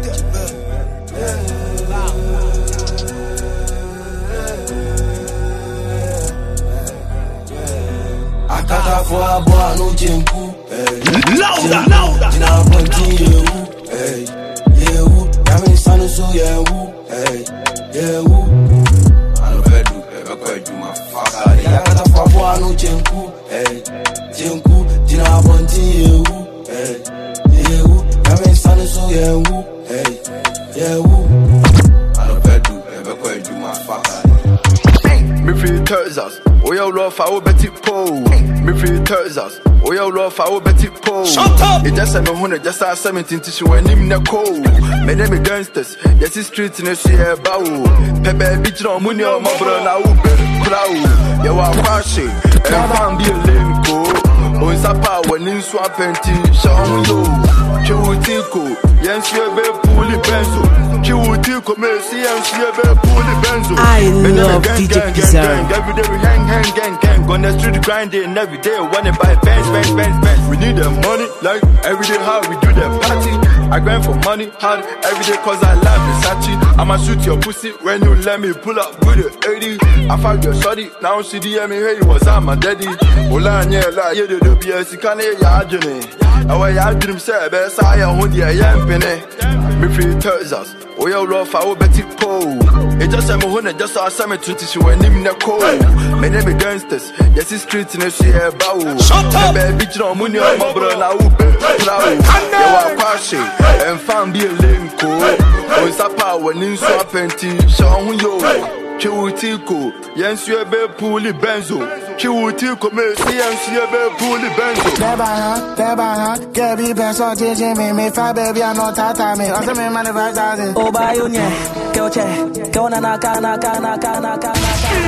Akata for boa no jempu, louder, louder. Jina continue. Hey, yeah, woo. Yamin sanu so yeah, woo. Hey, yeah, woo. Albedu, ebe kwa juma fa. Akata for boa no jempu, hey, jempu, jina continue. Hey, yeah, woo. Yamin sanu so yeah, woo. Hey, yeah, woo. Albedu, ebe kwa juma fa. Me feel Texas, oh yo love, I will bet it pole. Me feel Texas, oh yo love, I will bet it pole. Shut up! It just seven hundred, just our seventeen tissue when him na cold. Me name is gangsters, yes it's street in a share bow. Pepe bitch no money on my brother now, crowd. You are crashing, and found be a lame go. On sapa when in swap and tea, show you. Chiwutiko, yes you be fully benzo. Chiwutiko, mercy, yes you be fully benzo. I love D J Pizarro. Every day we hang, hang, gang, gang. On the street grinding every day, wanna buy fans, fans, fans, fans. We need the money, like every day how we do the party. I grind for money hard every day cause I love Versace. I'ma shoot your pussy when you let me pull up with the eighty. I fuck your shorty, now she D M me, hey, what's up, my daddy? Ola nye la ye de de B S can ye ya jene. Awa ya dream say be sa ya ho de ya mpene. Me free Texas. Oh yeah, love I will bet it cold. It just I'm a just I saw me twenty she when him na cold. Me name be gangsters. Yes it's street in a she a bow. Shut up. Baby bitch no money on my brother now. You are crashing and found be a link code. On sa power in so plenty. Show yo. Chiwutiko, yensu ebe puli benzo. Chiwutiko me si yensu ebe puli benzo. Deba ha, deba ha, kebi benzo jiji me me fa baby I no tata me. Ose me money five thousand. Oba yunye, keoche, keona na ka na ka na ka na ka.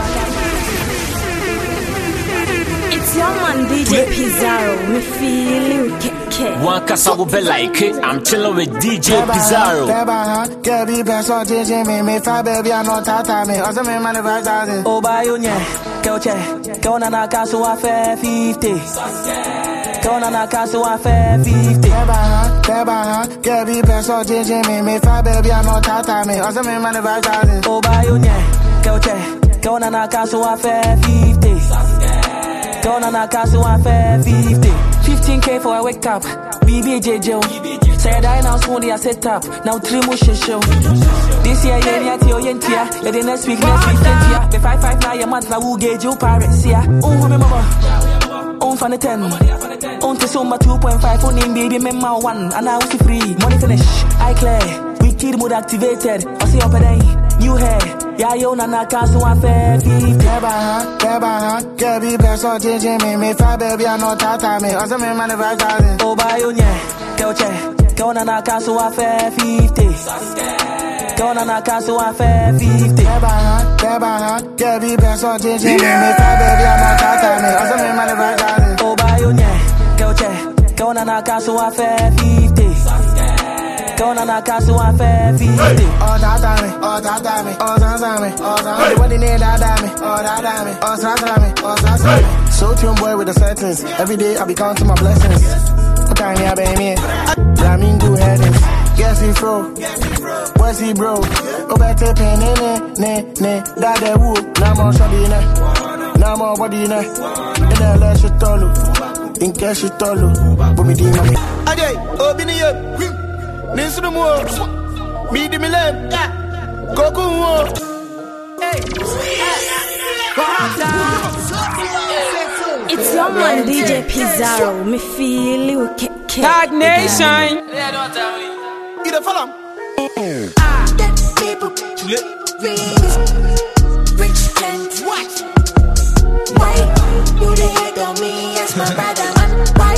It's your man D J Pizarro, me feel you keke. One casa will be like it. I'm chilling with D J Pizarro. Deba ha, kebi benzo jiji me me fa baby I no tata me. Ose me money five thousand. Oba yunye, keoche, keona na ka so afe fifty. Keona na ka so afe fifty. Deba ha, deba ha, kebi benzo jiji me me fa baby I no tata me. Ose me money five thousand. Oba yunye, keoche, keona na ka so afe fifty. Gonna knock out so I fair fifty. fifteen K for a wake up. B B J Joe. Said I now soon they are set up. Now three more show. This year, yeah, yeah, yeah, yeah, yeah. The next week, next week, yeah. The five five now, your month, now who gauge you pirates, yeah. Oh, remember. On for the ten. On to Soma two point five. On in baby, member one. And now it's free. Money finish. I clear. We kid mode activated. I see up a day. New hair. Yeah, yo, nana, so I fair fifty. Deba ha, deba ha, kebi benzo jiji me me fa baby I no tata me. Ose me money five thousand. Oba yunye, keoche, keona na ka so I fair fifty. Keona na ka so I fair fifty. Deba ha, deba ha, kebi benzo jiji me me fa baby I no tata me. Ose me money five thousand. Oba yunye, keoche, keona na ka so I fair fifty. Keona na ka so I fair fifty. Oh tata me, oh tata me, oh sansa me, oh sansa me. What the name that me, oh that me, oh sansa me, oh sansa me. So tune boy with the settings. Every day I be counting my blessings. What time ya baby? Flamingo headings. Guess he fro, where's he bro? Oh better pay ne ne ne ne. That they woo. No more shabby ne, no more body ne. In the last shit tolu, in cash shit tolu. But me di money. Ajay, oh bini yo. Ninsu no more. Me di me lem. Goku more. It's your man D J Pizarro, me feel you keke. Tag Nation. Yeah, don't tell me. You the follow. Ah, get people rich, rich and what? Why you the hate on me as my brother man? Why?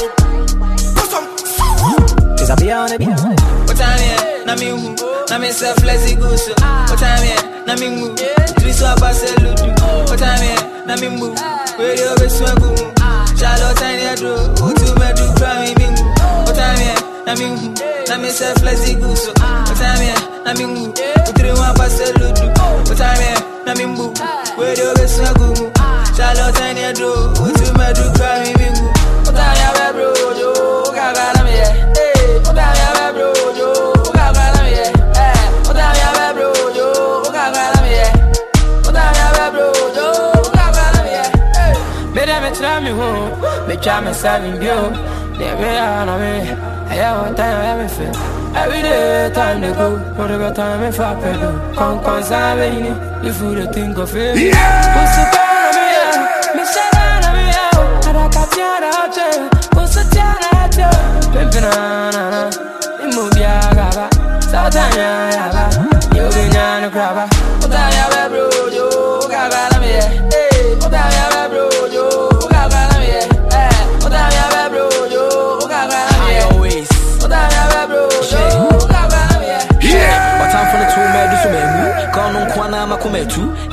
Cause I be on it. What time here? Na me who? Na me self lazy goose. What time here? Na me who? Three so about ludu. What time here? Na me who? Radio be swagoo. Charlotte tiny do. Who to me do cry me? What time here? Na me who? Na me self lazy goose. What time here? Na me who? Three one about ludu. What time here? Na me who? Radio be swagoo. Charlotte tiny do. Who to me do cry me? What time here, bro? Yo, gaga na me. What time here, bro? Yo, gaga na me. What time here, bro? Yo, gaga na me. What time here, bro? Yo, gaga na me. Me dem try me home, me try me serving you. They be on me. I have one time I me feel. Every day time they go, but I got time if I pay do. Come come saving it, if you think of it. What's the point of me? Me say na me out, I got tired out there. What's the tired out there? Pimpin' na na, imubia gaba, Satanya yaba, you be na grabba. Otaya bro, yo gaga na me. Hey, otaya bro, yo gaga na me. Hey, otaya bro, yo gaga na me. Always, otaya bro, yo gaga na me. Yeah, but I'm from the two men do so many. Kono kwana makumetu, nya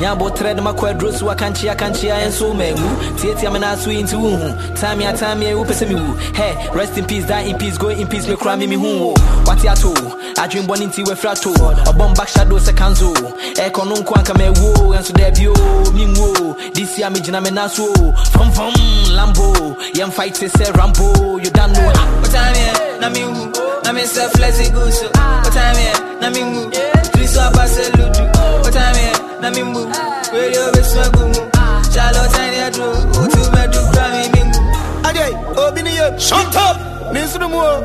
Nyabo thread my quadros wa kanchi ya kanchi ya enso mengu. Tieti amena su into hu. Time ya time ya upese mi wu. Hey, rest in peace, die in peace, go in peace, me cry me mi hu. Wati ato, I dream one inti we frato. A bomb back shadow se kanzo. E konon kwanka me wo, enso debio, mi wo. This year me jina me naso. From from Lambo, yam fight se se Rambo. You don't know how. What time here? Na mi hu. Na me se flexi guso. What time here? Na mi hu. Three so abase ludu. What time here? Na mi hu. Radio be swagumu. Chalo tiny adro. Utu me do grami mingu. Ajay, obini ye. Shut up. Ninsunu mo.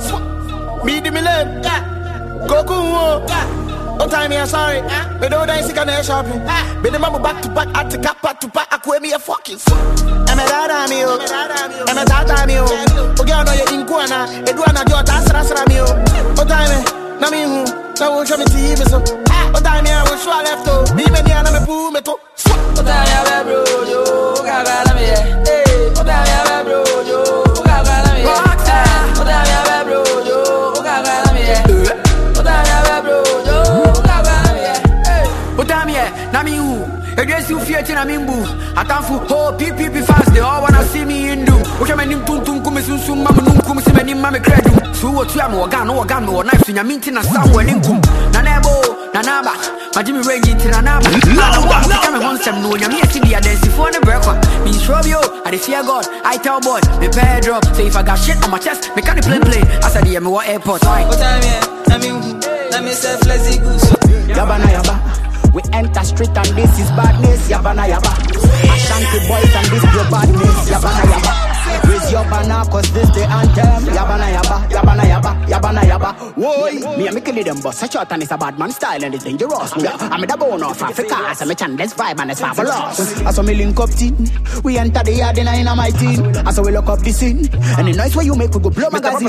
Me di milem. Goku mo. What time here? Sorry. Me don't dance in the shopping. Me the mama back to back at the cap back to back. I quit me a fucking. I'm a dada me oh. I'm a dada me oh. Okay, I know you in Kuana. Eduana Jota Sara me oh. What time here? Na mi hu. Na wo show me T V so. What time here? Wo show left oh. Me me na me pu me to. What time here, bro? Yo, gaga na me. Hey, what time here, bro? Yo, gaga na me. What time here, bro? Yo, gaga na me. What time here, bro? Yo, gaga na me. Hey, what time here? Na mi hu. Against you fear tina mimbu. Atamfu ho P P P fans they all wanna see me in do. Uche me nim tum tum kume sum sum mama num kume si me nim mama credu. So what you am organ no organ no knife sunya minti na somewhere ninkum. Na nebo na naba. Ma Jimmy range into na naba. Louda louda. Come on some no nya me see the dance for the break one. Me Shrobio I dey fear God. I tell boy me pay drop. Say if I got shit on my chest me can't play play. I said yeah me what airport. What time here? Na me na me say flexi guso. Yaba na yaba. We enter street and this is badness, yabana yaba. Ashanti boys and this your badness, yabana yaba. Raise your banner cause this the anthem, yabana yaba, yabana yaba, yabana yaba. Woi, me a make them boss, such a is a bad man style and it's dangerous. I'm a bone of Africa, as a merchant, let's vibe and it's marvelous. As we link up team, we enter the yard in a my team. As we look up the scene, and the noise where you make we go blow magazine.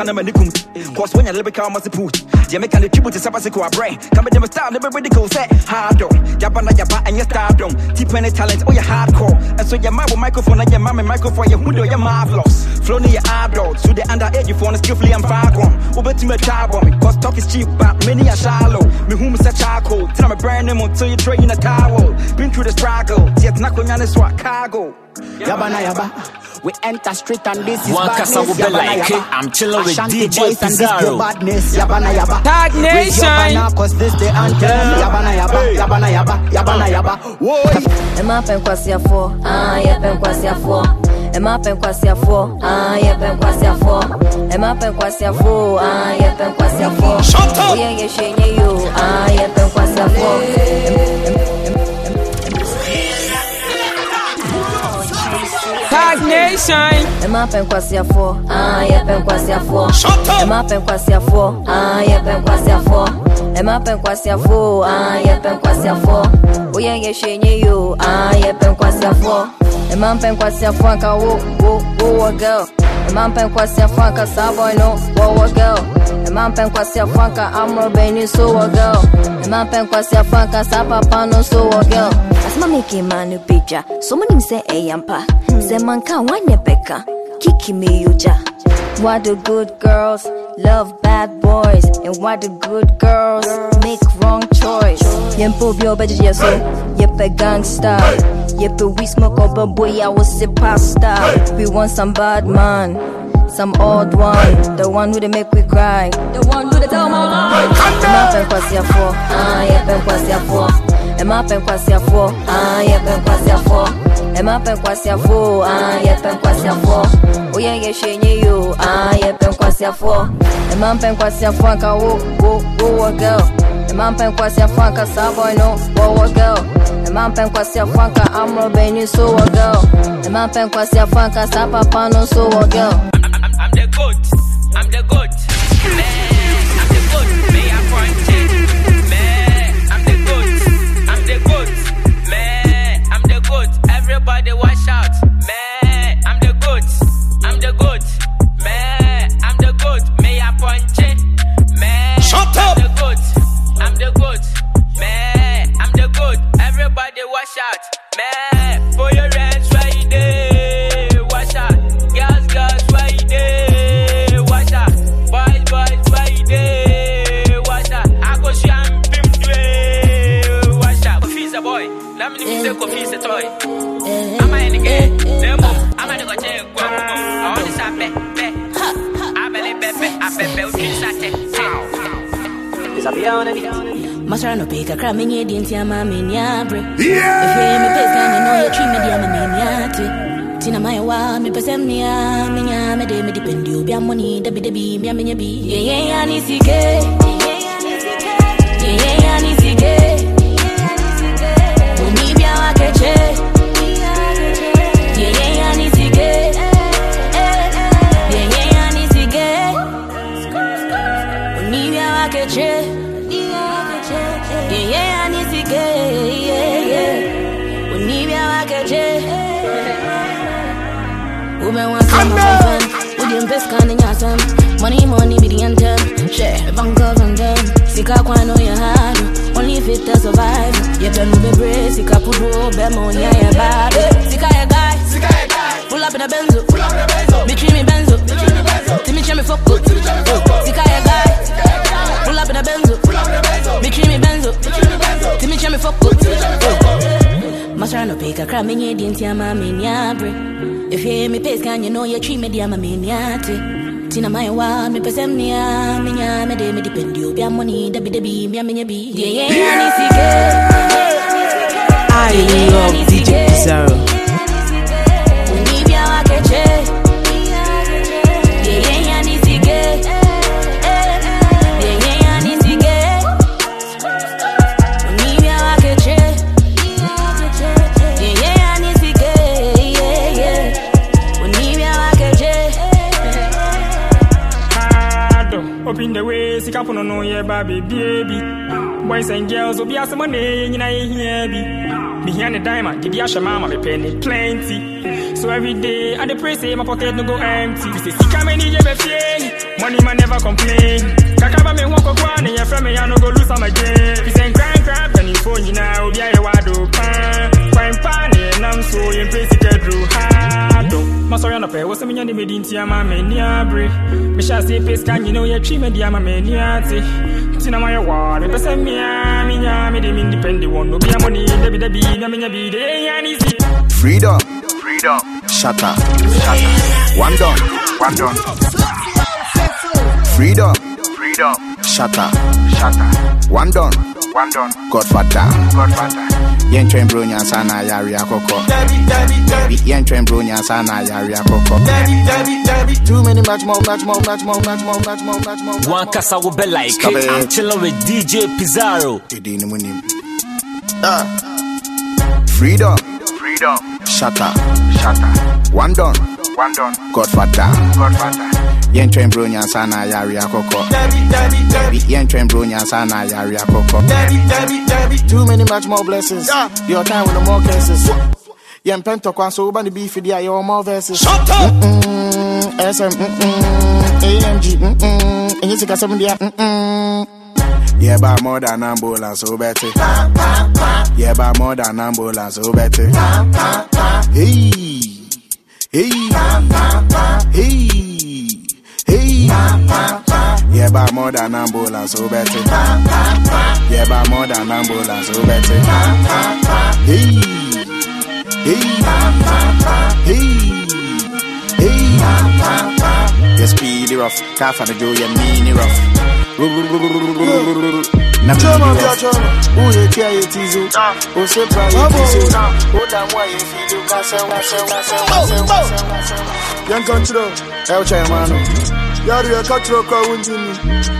Cause when you live become a put, you make a tribute to Sabasico brain. Come with them style, everybody go say. Hard on, Yabana Yaba and your stardom. Tip any talent, oh, you're hardcore. And so your mama microphone and your mama microphone, your window, your marvelous. Flow near your adults, so the underage, you phone is skillfully and far gone. Over to my tab on me, cause talk is cheap, but many are shallow. Me whom is a charcoal, till I'm a brand name until you train in a towel. Been through the struggle, yet Nakoyan is what cargo. Yabana Yaba. We enter street and this is One badness, yaba, like yaba. I'm chilling with Ashanti D J boys and this Pizarro. your badness, yabana yaba. Tag Raise your Nation. banner cause this the anthem, yabana yaba, yabana yaba, yabana yaba. Woi. Emma pen kwasi afo, ah yeah pen kwasi afo. Emma pen kwasi afo, ah yeah pen kwasi afo. Emma pen kwasi afo, ah yeah pen kwasi afo. Shut up. Oye ye shenye you, ah yeah pen kwasi afo. Tag Nation. Emma pen kwasi afo, ah yeah pen kwasi afo. Shut up. Emma pen kwasi afo, ah yeah pen kwasi afo. Emma pen kwasi afo, ah yeah pen kwasi afo. Oye ye shenye you, ah yeah pen kwasi afo. Emma pen kwasi afo anka wo wo wo a girl. Emma pen kwasi afo anka saboy no wo a girl. Emma pen kwasi afo anka amro beni so a girl. Emma pen kwasi afo anka sapapa no so a girl. Asma make manu picture. So many say eyampa. Say man can one beka. Kiki me yuja. Why do good girls love bad boys? And why do good girls make wrong choice? Yempo bio beji yeso. Yepe gangsta. Yepe we smoke up a boy I was a pasta. We want some bad man. Some old one. The one who they make we cry. The one who they tell my life. Emma pen kwasi afo. Ah yeah pen kwasi afo. Emma pen kwasi afo. Ah yeah pen kwasi afo. Emma pen kwasi afo. Ah yeah pen kwasi afo. Oye ye shenye you. Ah yeah pen kwasi afo. Emma pen kwasi afo anka wo wo wo a girl. Emma pen kwasi afo anka saboy no wo a girl. Emma pen kwasi afo anka amro beni so a girl. Emma pen kwasi afo anka sapapa no so a girl. I'm the goat, I'm the goat, man, I'm the goat, may I point it, man, I'm the goat, I'm the goat, man, I'm the goat, everybody watch out, man, I'm the goat, I'm the goat, man, I'm the goat, may I point it, man, shut up, I'm the goat, I'm the goat, man, I'm the goat, everybody watch out, man, for your hands right there, watch out, girls, girls, right there. down and Masara no pick a cram in your dinty, my mania break. If you hear me piss, you know you treat me, dear, my mania. Tina my wa, me person me, me, me, de me depend you, be a money, the be the be, me, me, be. Yeah, yeah, and it's gay. Yeah, yeah, and it's gay. We need be a catch. Yeah, yeah, and it's gay. Yeah, yeah, and it's gay. We need be a catch. Yeah, yeah, and it's gay. Yeah, yeah. We need be a catch. Woman wants some fun. We didn't best kind of awesome. Money, money, be the anthem. Share, bankers and them. Sika kwano ya hard. Only if it to survive. You can move a brace. Sika pudo, bemo, yeah, yeah, bad. Sika ya guy. Sika ya guy. Pull up in a benzo. Pull up in a benzo. Between me benzo. Between me benzo. Timmy chemi fuck good. Sika ya guy. Pull up in a benzo. Pull up in a benzo. Between me benzo. Between me benzo. Timmy chemi fuck good. Masara no pick a cram in your dinty, my mania break. If you hear me pace, can you know you treat me, dear, my miniati. Tina my wa, me person me, me, me, de me depend you, be a money, the be the be, me, me, be. Yeah, yeah, I love D J Pizarro. In the way, sick up on no yeah, baby, baby. Boys and girls will be as money, you know, here be. Behind the diamond, give your mama, me penny plenty. So every day, I pray, say my pocket no go empty. We say, sick how many you be money man never complain. Kakaba me walk up one, and your friend me, I no go lose some again. We say, grand crap, and you phone you now, be a wado pan. Fine pan, and I'm so in place to get through hard. Masara no pay, what's the meaning of the medintia, my mania break? Me shall say, pace can you know your tree, me dear, my maniati. Tina my ward, me person me, me, me, them independent one, no be a money, the be the be, me, me, be the and easy. Freedom, freedom, shut up, shut up. One done, one done. Freedom, freedom, shut up, shut up. One done, one done. Godfather, Godfather. Yen train bronya sana yari akoko. Yen train bronya sana yari akoko. Too many much more, much more, much more, much more, much more, much more. One casa will be like I'm chilling with D J Pizarro. Ah, freedom, freedom, shut up, shut up. One done, one done. Godfather, Godfather. Yen train bronya sana yari akoko. Yen train bronya sana yari akoko. Too many much more blessings. Your time with no more cases. Yen pento kwa so bani beef dia your more verses. Shut up. Mm S M mm A M G mm and you see seven dia mm yeah, by more than ambulance, so better. Yeah, by more than ambulance, so better. Hey, hey, hey. Hey, yeah, by more than ambulance, so better. Yeah, by more than ambulance, so better. Hey, hey, hey, hey. You speedy rough, car for the joy, you mean rough. Now, who you care it is you? Who say pride it is you? Who damn why you feel you can say, what's say, what's say, what's say, what's say. Young control, El Chairman. Yari ya control kwa wundini.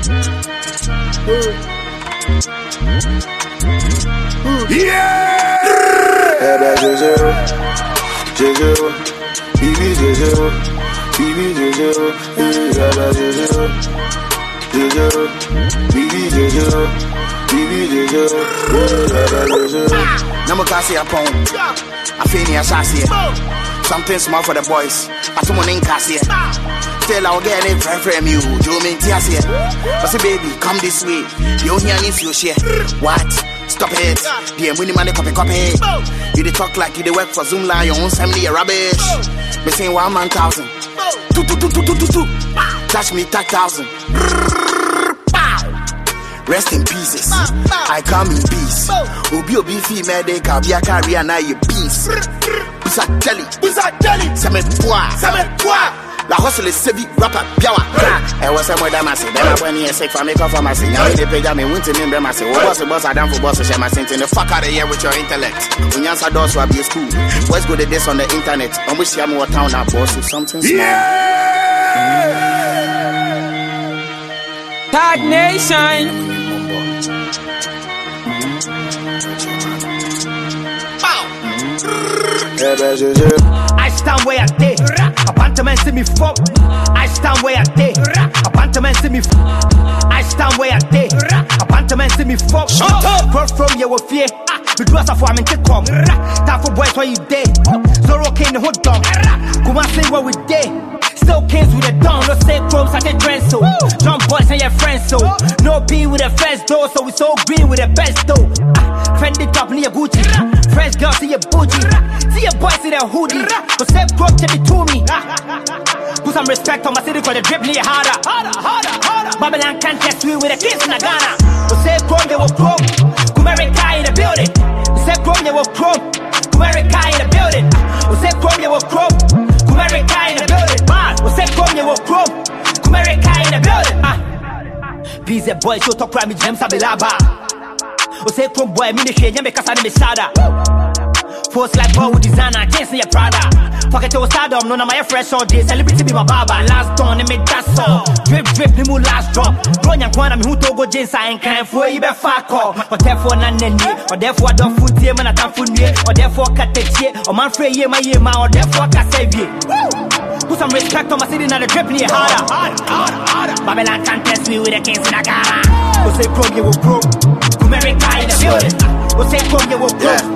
Yeah! Eba Jojo, Jojo, Bibi Jojo, Bibi Jojo, Eba Jojo, Jojo, Bibi Jojo, Bibi Jojo, Eba Jojo. Namo kasi apon, afini asasi. Something small for the boys, atomo ninkasi. Tell I'll get it from you, Joe Mintias. But say baby, come this way. You hear me if you share. What? Stop it. The money money copy copy. You dey talk like you dey work for Zoom line, your own family a rubbish. Me saying one man thousand. Two two two two two two two. Touch me that thousand. Rest in pieces. I come in peace. Obi obi female they can be a career now you peace. Busa jelly, busa jelly. Same poa, same poa. La hustle is sebi rapper biawa. Eh was some them say them when you sick for me come for my sing. Now they pay me win to me be my say. Boss boss I down for boss share my sent in the fuck out of here with your intellect. When you answer doors will be school. Let's go to this on the internet. And we see more town now boss with something small. Tag Nation. I stand where I stay. A pantomime see me fuck. I stand where I stay. A pantomime see me fuck. I stand where I stay. A pantomime see me fuck. Shut up. Cross from your fear. We do us a farm and take come. Time for boys where you day. Zoro came the hood dog. Come on, say what we day. Still kings with a dawn, no say chrome such a trend so Jump boys and your friends so no B with a first door, so we so green with the best though. ah, Fendi top near Gucci, fresh girl see your bougie, see your boys see their hoodie, go say chrome to me to me. Put some respect on my city for the drip near harder, harder, harder, harder. Babylon can't test me with a kiss in a Ghana. Go say chrome they will chrome, Kumerica in the building. Go say chrome they will chrome, Kumerica in the building. Go say chrome they will chrome, Kumerica in the building. We say come you walk chrome, Kumerica in the building. Ah, busy boy show talk crime James Abilaba. We say chrome boy me the shade you make us and me sada. Force like boy with designer, chase your Prada. Forget your stardom, none of my fresh all day. Celebrity be my barber, last dawn and me that's all. Drip drip ni mu last drop. Run your kwana me who to go jeans I ain't crying for you be fuck up. Or therefore na nene, or therefore I don't food here man I don't food here, or therefore cut the cheer, or man free ye my ye ma, or therefore I save ye. Put some respect on my city, now the drip near harder. Babylon can't test me with the kings in a Ghana. Go say chrome, you will chrome. Kumerica in the building. Go say chrome, you will chrome.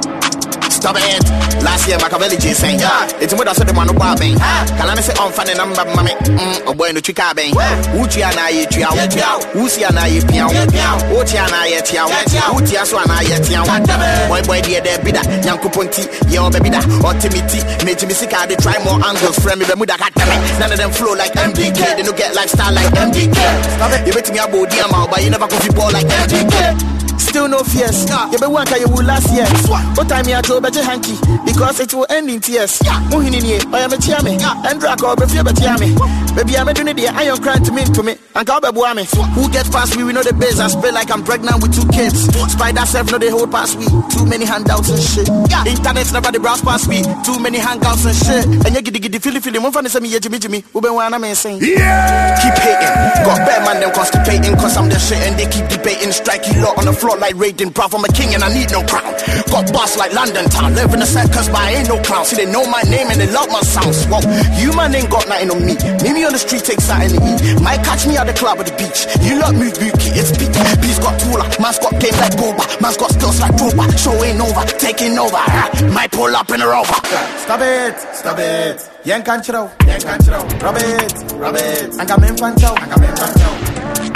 Stop it. Last year, Machiavelli G saying, yeah, it's what I said the man who barbing. Can I say on fan and number, mammy? Oh, boy, no chicabe. Uchiana yet, Usiana yet, Uchiana yet, Utiaswana yet, boy, boy, dear, there, bidder, Yanko Ponti, your baby, or Timothy, made to me sick. They try more angles, friend me, Bermuda Academy. None of them flow like M D K, they don't get lifestyle like M D K. You bet me about dear mouth, but you never go football like M D K. Still no fears. You be one you will last year. What time you are better hanky because it will end in tears. Muhinini, I am a chiame, and Draco, but fear me. Baby, I'm a doing the iron crying to me to me. And Kababuame. Who gets past me? We know the base. I spell like I'm pregnant with two kids. Spider self know they hold past me. Too many handouts and shit. Internet's never the browse past me. Too many hangouts and shit. And you get the feeling feeling. One fan is me, Jimmy Jimmy. Ube one I'm saying. Yeah. Keep hating. Got bear man them constipating. Cause I'm the shit and they keep debating. Strike you lot on the floor like raiding. Bruv, I'm a king and I need no crown. Got boss like London town. Live in the circus but I ain't no clown. See they know my name and they love my sounds. Whoa, you man ain't got nothing on me. Meet me on the street, take something to eat. Might catch me at the club or the beach. You lot move bookie, it's beat. Beast got taller, man's got game like Boba. Man's got skills like Boba. Show ain't over, taking over. Might pull up in a rover. Stop it, stop it. Yen can't chill, yen can't chill. Rub it, rub it. And I'm in fan chow, and I'm in fan chow.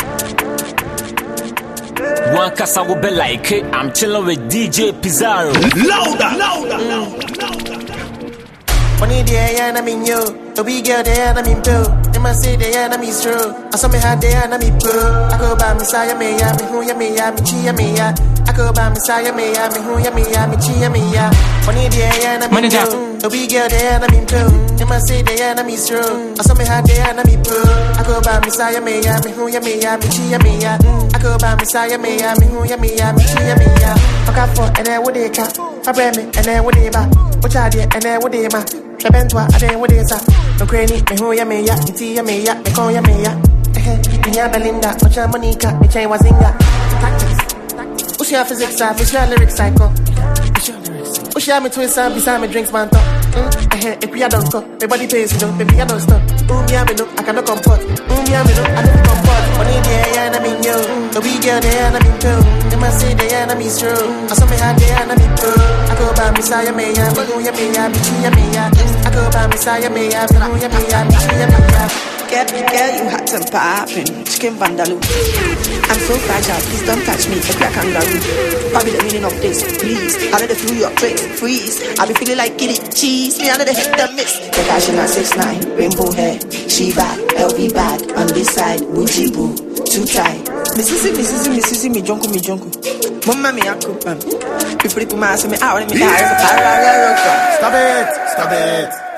One casa will be like it. I'm chilling with D J Pizarro. Louder, louder, louder. One day I mean you, the big girl there I mean too. They must say the enemy's true. I saw me had the enemy poo. I go by Messiah me, ya me who ya me, ya me chi me ya. I go by Messiah me, ya me who ya me, ya me chi me ya. One day I mean you, the big girl there I mean too. They must say the enemy's true. I saw me had the enemy poo. I go by Messiah me, ya me who ya me, ya me chi me ya. I go by Messiah me, ya me who ya me, ya me chi me ya. Fuck up for and then what they cat. I bring me and then what they back. What I did and then what they ma. Shabentwa, I didn't with this. No cranny, me who ya me ya, me tea ya me ya, me call ya me ya. Eh, Minya Belinda, Ocha Monica, me chay wazinga. Tactics. Usha physics, Usha lyrics cycle. Usha me twist, beside me drinks man top. Eh, if we are done, my body pays, you know, baby, I don't stop. Um, ya me look, I cannot comport. Um, ya me look, I don't comport. One day, I mean you, the big girl, the enemy too. They must say the enemy's true. I saw me had the enemy too. I go by Messiah, me, ya, me, who ya, me, ya, me, chi, ya, me, ya. I go by Messiah, me, ya, me, who ya, me, ya, me, chi, ya, me, ya. Girl, girl, you had some poppin', chicken vandaloo. I'm so fragile, please don't touch me, if you're a kangaroo. Probably the meaning of this, please. I let the through your tricks, freeze. I be feeling like kitty cheese, me under the hit the miss. The fashion at six nine, rainbow hair, she bad, L V bad, on this side, Gucci boo, too tight. Mississippi, Mississippi, Mississippi, me junko, me junko. Mama me uncle, um. People put my ass in me out, and me die. Stop it, stop it.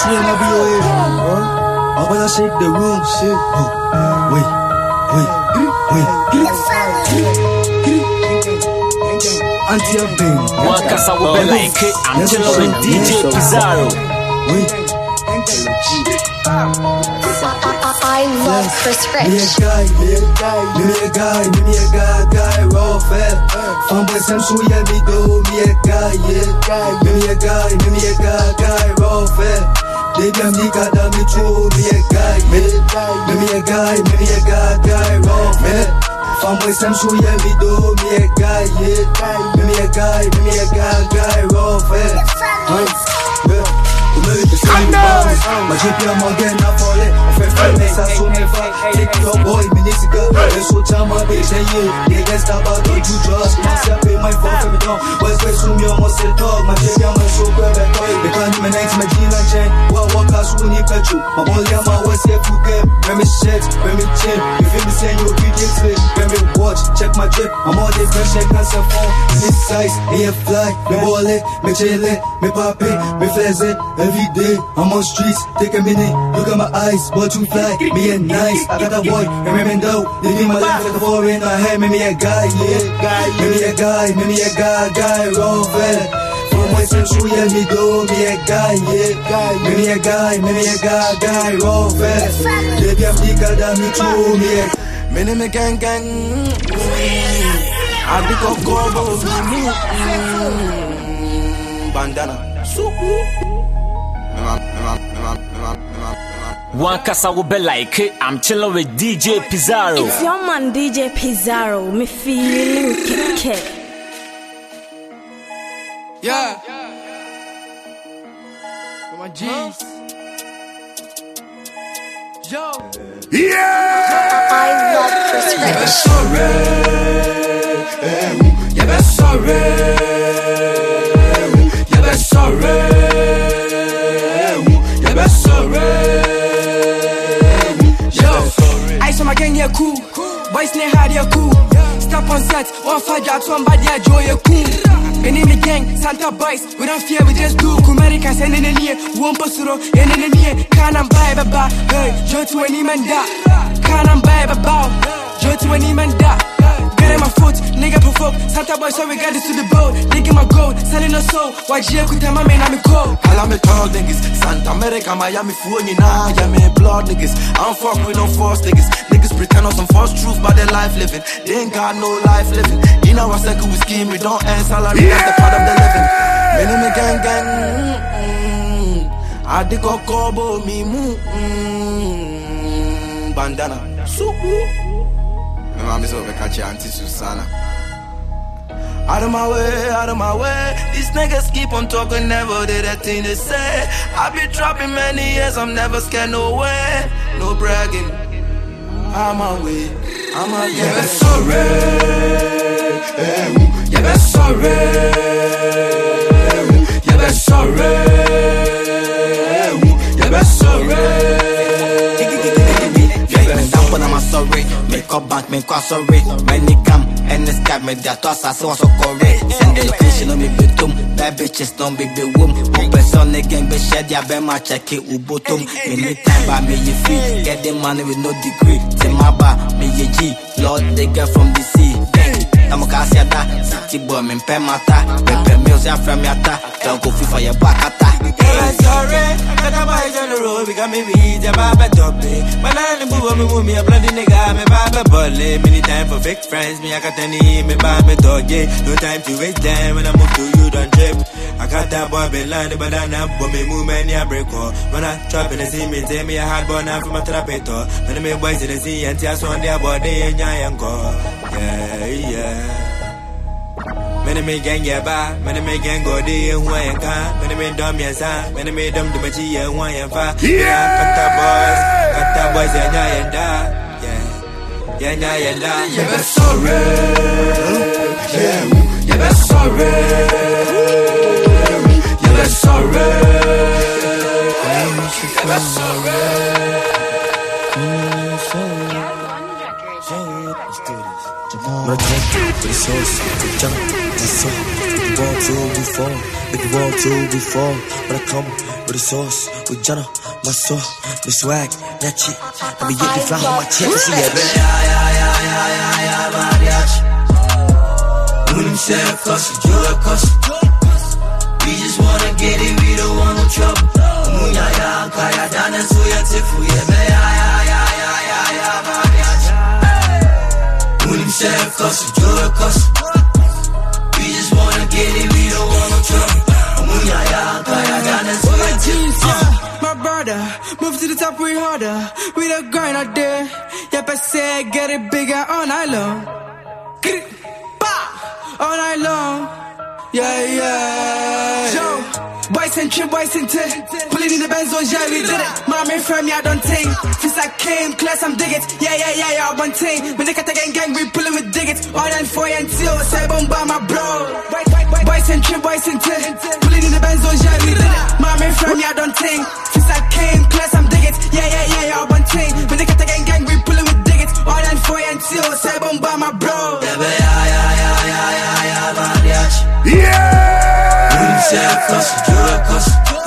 two in my B O A. I wanna shake the room, shit. Oh, wait, wait, wait. Until then, one casa will be like it. I'm chilling with D J Pizarro. Wait. I love Chris Rich. Me a guy, me a guy, me a guy, me a guy, guy, raw fat. Fanboy Sam so yeah me do. Me a guy, yeah, me a guy, me a guy, guy, raw fat. Baby I'm the guy that me true. Me a guy, me a guy, me a guy, guy, raw fat. Fanboy Sam so yeah me do. Me a guy, yeah, me a guy, me a guy, guy, raw fat. Ma G P I'm again I fall it. Fait fait mais ça sonne pas. Take your boy minisiga. Et so chama be jaye. Niggas stop out don't you just. Commence à payer my phone for me down. West West room yo must say talk. Ma G P I'm so good at toy. They can't even night my jean and chain. Wa wa cause we need petrol. My boy yeah my West here to them. When me shit, when me chin. You feel me saying you be this when me watch, check my drip. I'm all this fresh check on cell phone. This size, me a fly. Me ball it, me chill it, me pop it, me flash it. Every day I'm on streets, take a minute, look at my eyes, but you fly, me a nice. I got a boy, remember though, living my life like a foreign. I had me a guy, yeah, me a guy, me a guy, guy, roll fat. From my century, yeah, me do, me a guy, yeah, me a guy, me a guy, guy, roll fat. Baby, I'm the guy that me true, me a me name a gang gang. I be go go go bandana, super. One casa will be like it. I'm chilling with D J Pizarro. It's your man D J Pizarro. Me feeling kick. Yeah. For my G's. Yo. Yeah. I love Chris Rich. You're sorry. You're sorry. You're sorry. You're sorry. My gang yeah cool, boys ne hard yeah cool. Step on set, one fight jobs, one body yeah joy yeah cool. Been in the gang, Santa boys, we don't fear, we just do. Kumarika send in the near, one posuro, and in the near. Can't I'm buy baba, hey, Joe to any man da. Can't I'm buy baba, Joe to any man da. Get in my foot, nigga provoke. Santa boy, so we got this to the boat. Digging my gold, selling a soul. Why G could tell my man I'm a cold. All I'm a tall niggas, Santa America, Miami, phone you now. Yeah, me blood niggas. I don't fuck with no false niggas. Niggas pretend on some false truth about their life living. They ain't got no life living. You know, I said we scheme, we don't earn salary. That's the part of the living. Me name me gang gang. I dig a kobo me moo. Bandana. Super. My mom is over catch your auntie Susanna. Out of my way, out of my way. These niggas keep on talking, never did a thing they say. I've been trapping many years, I'm never scared, no way. No bragging. I'm away, I'm away. Yeah, that's sorry. Yeah, that's sorry. Yeah, that's sorry. Yeah, that's sorry. When I'm sorry, make up bank, make up sorry. When they come and they stab me, they're toss us also correct. Send the location on me, bitum. Bad bitches don't be the womb. One person again, be shed, ya be my check it, ubutum. Anytime by me, you feel, get the money with no degree. Say my bar, me ye G, Lord, they get from the sea. I'm a Cassiata, City boy, me pay mata. Pepe meals, ya from yata. Don't go for your back at I'm sorry, but I'm on the road, we got me weed, yeah, Baba Toppy. But I don't move me, move me, a bloody nigga, me Baba Bully. Many time for fake friends, me, I got any, me Baba Doggy. No time to waste time when I move to you, don't trip. I got that boy, been lying, but I know, but me move, man, yeah, break all. When I trap in the sea, me tell me a hard born out from a trapito. When I make boys in the sea, and tears on their body, and yeah, yeah, yeah. Many me gang ya ba, many me gang go de and why and can, many me dumb ya sa, many me dumb to me chi and why and fa. Yeah, kata boys, kata boys and ya and da, yeah, yeah, yeah, yeah, da. Yeah, but sorry, yeah, yeah, but sorry, yeah, but sorry, yeah, but sorry. No jump, the sauce, the jump, the sauce, the fall till we fall, make it fall till we fall. When I come with a sauce, with Jenna, my soul, my swag, that shit. Let me get the fly on my chest, see it. Yeah, yeah, yeah, yeah, yeah, yeah, mariachi. When say cuss, you a cuss. We just wanna get it, we don't want no trouble. Munya ya, kaya dance, so ya tifu, yeah, yeah, yeah, yeah, yeah, yeah, mariachi. When say cuss, you a cuss. We just wanna get it, we don't want no trouble. Munya ya, kaya dance, so ya tifu. My brother, move to the top, we harder. We the grind out there. Yep, I say, get it bigger all night long. Get it, bah, all night long. Yeah, yeah. Yo, boys and trip, boys and tip. Pulling in the Benz, oh yeah, we did it. Mommy from me, I don't think. Since I came, class, I'm dig it. Yeah, yeah, yeah, yeah, one thing. When they cut the gang, gang, we pulling with dig it. All and four and two, say bomb by my bro. Boys and trip, boys and tip. Pulling in the Benz, oh yeah, we did it. Mommy from me, I don't think. Since I came, class, I'm dig it. Yeah, yeah, yeah, yeah, one thing. When they cut the gang, gang, we pulling with dig it. All and four and two, say bomb by my bro. Yeah, yeah, yeah, yeah, yeah, yeah, yeah, mariachi. Yeah! When you say cuss, you a cuss.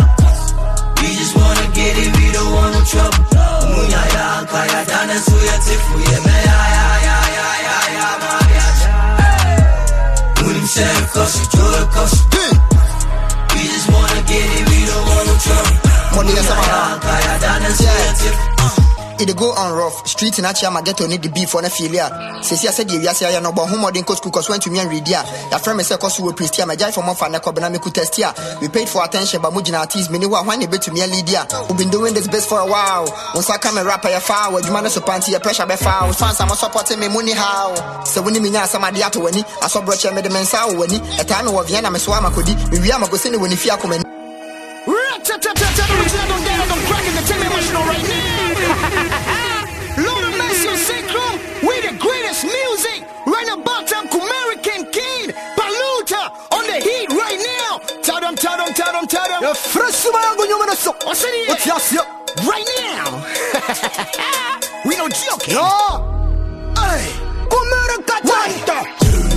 We just wanna get it, we don't want no trouble. Munya ya, kaya dance, so ya tifu, yeah, yeah, yeah, yeah, yeah, yeah, yeah, mariachi. When you say cuss, you a cuss. We just wanna get it, we don't want no trouble. Munya ya, kaya dance, so ya tifu. It go on rough. Street in Achia Mageto need the beef on a failure. Says, I said, yes, I know about whom more than cost cookers went to me and read ya. Your friend is a cost who will priest here. My guy from Mofana Cobanamiku test here. We paid for attention, but Mujina tease me. When you bet to me and Lydia, who've been doing this best for a while. Once I come and rap a foul, you manage to panty a pressure by foul. Fans, I'm supporting me money how. So when you mean somebody out when he, I saw Brocha made the mensa when he, a time of Vienna, Miss Wamakudi, we are go send when if you are coming. We the greatest music right about time. American King Paluta on the heat right now. Tell them, tell them, tell them, tell them. The first one go nyuma na so. What's it? What's your right now? We no joke. No. Hey, America Tanta.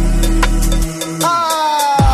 Ah.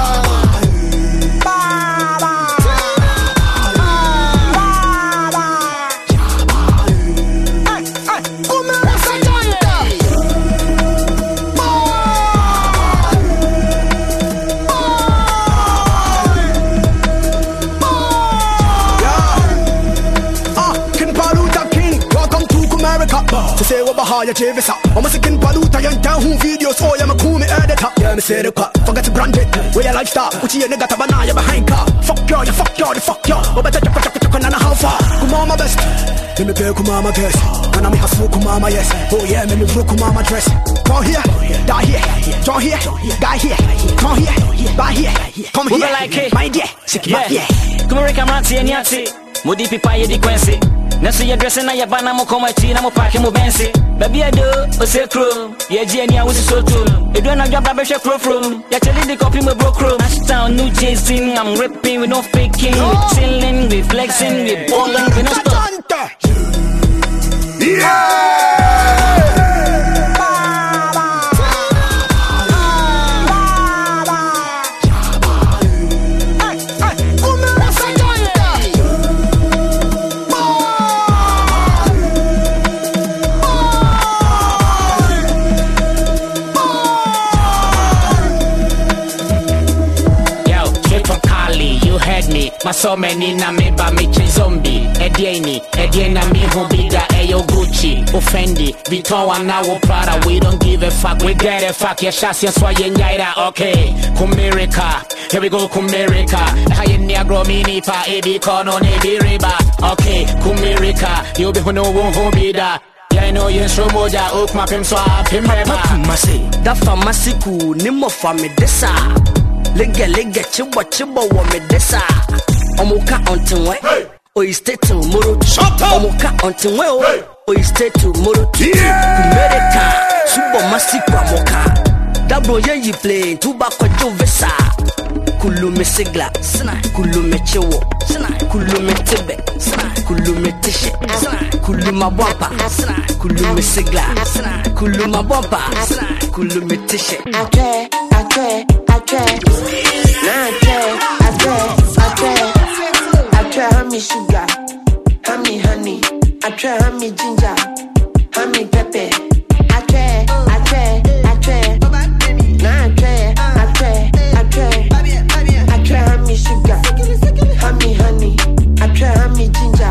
To say what behind your J V S I'm a second paluta young town who videos oh yeah, my cool me editor. Yeah, me say the cut, forget to brand it. Where your lifestyle, which you nigga tabana, you behind car. Fuck you, you fuck you, you fuck you. Oh, better chop chop chop and how far? Come on, my best. Let me pay come on, my guess. And I'm hustle come on, my yes. Oh yeah, let me broke come on, my dress. Come here, die here, John here, guy here. Come here, buy here, come here. Like it, my dear, sick yeah. yeah. Come on, come on, see and yati. Mudi pipa ye di Quincy. Nasi ya dressing na ya bana mo koma chi na mo park mo bensi. Baby I do, o se chrome. Ye ji eni a wusi so too. Edu na job be she chrome from. Ya tell the copy me bro chrome. Ashtown new chasing, I'm ripping with no faking, with chilling, with flexing, with balling, with no stop. Yeah. My so many na me ba me chi zombie. Edieni, Ediena me who be da Ayo Gucci, Offendi, Vuitton and now Prada. We don't give a fuck, we get a fuck. Yeah, chassis and sway and yaida. Okay, Kumerica, here we go Kumerica. High Negro mini pa ebi kono nebi riba. Okay, Kumerica, you be who no one who be da. Yeah, I know you show moja ook ma pim swap him reba. Masi, da famasi ku ni mo fami desa. Lega lega chiba chiba wa me desa. Omuka ontinwe o stay to muru. Omuka ontinwe o stay to muru. America subo masipa moka. Dabro ye you play tuba kwa jovesa. Kulume sigla, kulume chewo, kulume tebe, kulume tishe, kuluma wampa, kulume sigla, kuluma wampa, kulume tishe. I try, I try, I try. try, nah, I try, I try, I try, I try, hand me sugar, hand me honey, I try, hand me ginger, hand me pepper, I try, I try, I try, nah, I try, I try, I try, I try, hand me sugar, hand me honey, I try, hand me ginger,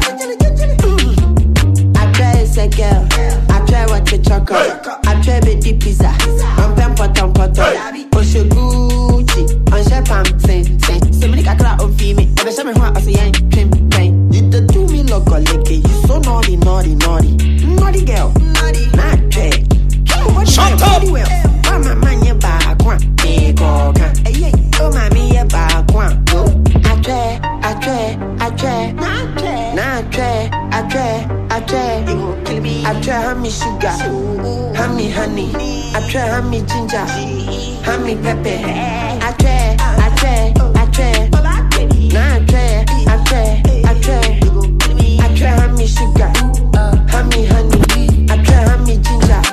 I try, it's a girl, I try what the chocolate, I try baby pizza, I'm pam potam potam. Gucci, on share pam, say, say, so many cacra of female. Ever show me what I say, ain't trim, pain. You the do me look like it. You so naughty, naughty, naughty, naughty girl, naughty, not check. Shut up! Oh, my man, you back one, big organ. Hey, oh, my me, you back one. I try, I try, I try, not try, not try, I try, I try. Kill me, I try, hand me sugar, hand me honey, I try, hand me ginger. Hand me pepper, I try, I try, I try. Nah, I try, I try, I try. I try, hand me sugar, hand me honey. I try, hand me ginger.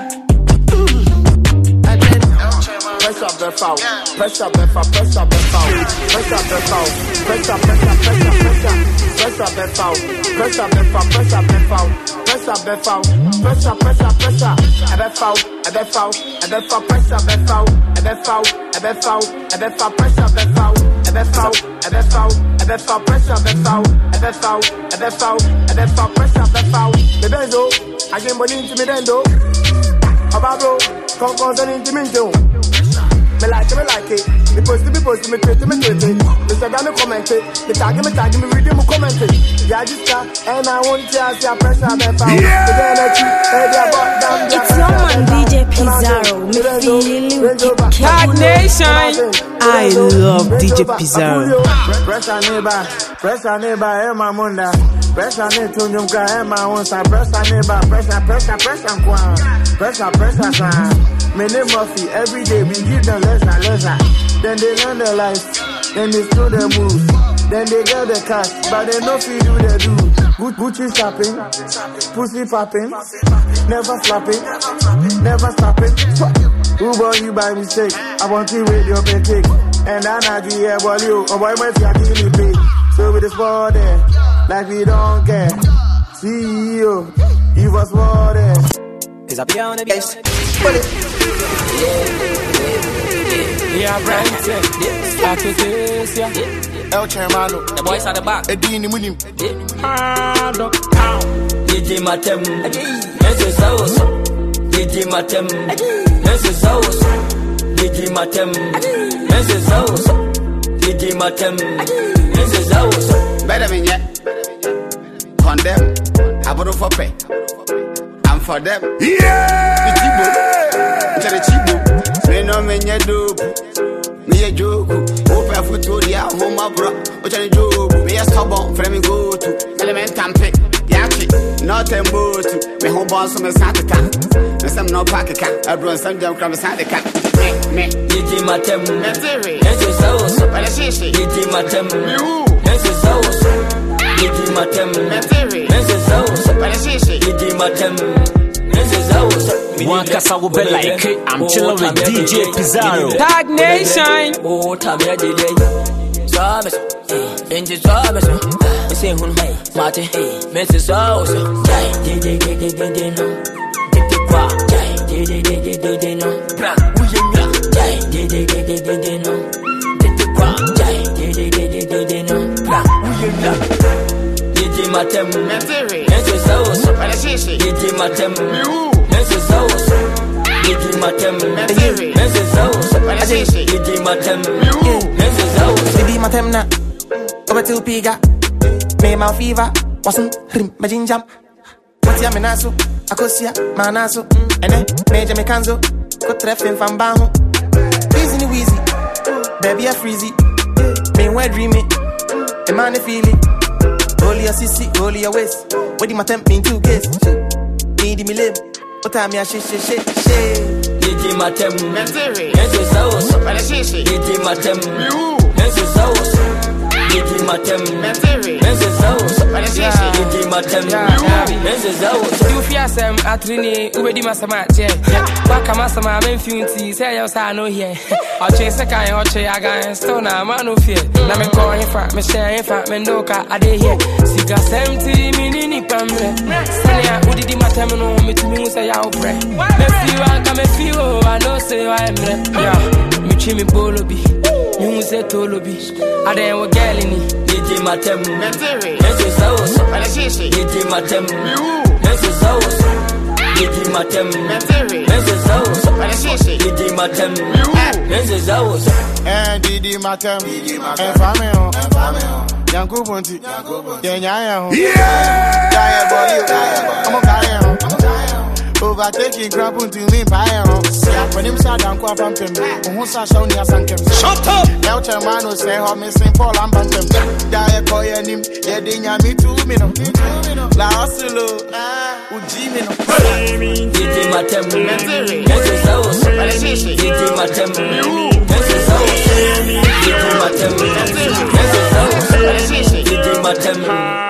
Press up the foul, press up the foul, press up the foul, press up the foul, press up, press up, press up, press up, press up the foul, press up the foul, press up the foul, press up the foul, press up, press up, press up, and the foul, and the foul, and the foul, press up the foul, and the foul, and the foul, and the foul, press up the foul, and the foul, and the foul, and the foul, press up the foul, and the foul, and the foul, and the foul, press up the foul. The benzo, I get money into me dendo. Ababo, come come send into me too. Me like it, me like it. Me post it, me post it, me tweet it, me tweet it. Me say that me comment it. Me tag it, me tag it, me read it, me comment it. Yeah, this guy, and I want to see a pressure on the phone. It's your man D J Pizarro. Me feeling Tag Nation. I love D J Pizarro. Pressure neighbor, pressure neighbor, eh my munda. Pressure neighbor, tunjumka, eh my onsa. Pressure neighbor, pressure, pressure, pressure, kwa. Pressure, pressure, kwa. Me name Murphy, every day we give them lesson, lesson. Then they learn their life, then they steal their moves. Then they get the cash, but they no feel do they do. Gucci shopping, pussy popping, never flopping, never stopping. Who born you by mistake? I want you with your big kick. And I not give you a you, or boy my feet give me big. So with this ball there, like we don't care. C E O, you was war there. Is I be on the base? Put it. Yeah, Branson. Start with this, yeah. El Chairmano. The boys at the back. Edini Munim. Hard up. D J Matem. This is house. D J Matem. This is house. D J Matem. This is house. D J Matem. This is house. Better than yet. Condemn. I bought for pay. I'm for them. Yeah! To the chibu. Me no me nye dope. Me a joke. Open for to the home bro. Which I do. Me a stubborn. Frame me go to. Element tampe. Yaki. Not a boat. Me home boss on the Santa Cat. Me some no pack a cat. I brought some jump from the Santa Cat. Me, me. D J Matem. Meteri. This is house. But I see. D J Matem. You. This is house. D J Matem. Meteri. This is house. But I see. D J Matem. This is house. One cassa will be like it. I'm chilling with D J Pizarro. Tag Nation. Oh, time ya delay. Sabes. Inji sabes. Me say hun hey. Mate. Missus House. Jai. Jai jai jai jai jai no. Jai kwa. Jai jai jai jai jai jai no. Bra. Uyenga. Jai jai jai jai jai jai jai no. Jai kwa. Jai jai jai jai jai jai jai no. Bra. Uyenga. D J Matem. Meteri. Missus House. But I see. D J Matem. You. Missus House. D J Matem. Meteri. Missus House. But I see. D J Matem. You. Missus House. D J Matem na. Over to Piga. Me my fever. Wasn't him my ginger. What's ya menaso? Akosia manaso. Ene major me kanzo. Ko treffin from Bahu. Easy wheezy. Baby a freezy. Me we dreamy. The man feel it. Roll your sissy, roll your waist. What do my temp mean two case? Need me live. What time ya shit shit shit shit. D J Matem. Meteri. Missus House. But I see. D J Matem. You. Missus House. D J Matem. Meteri. Missus House. Didi Matem. This is how you feel some atrini, Ubedi Masama, Bakamasama, Menfunti, say your son no here. I'll chase a guy or chay again, stone, a man no fear. Let me call him for me, share him for Mendoka, a day here. Sika seventy minini pamre. Sanya, Udidi Matamino, me to me, say I'll pray. If you are coming, feel, I know, say I'm there. Yeah, Michimi Bolobi, you say Tolobi, I then were gelling. Didi Matem, this is how Didi Matem, this is how Didi Matem, this is how Didi Matem, this is how and Didi Matem, and Famio, Yanko Ponti, Yanya, yeah, I'm a overtaking crap to me by when him sat down quite from him, who's a show near Sankem. Shut up! Elton Mano say, how missing Paul and Bantam. Dia Koyan him, Yadinya me two minutes. La Osilo, Ujimino. Didi Matem, this is how Didi Matem, this is how Didi Matem, this is how Didi Matem.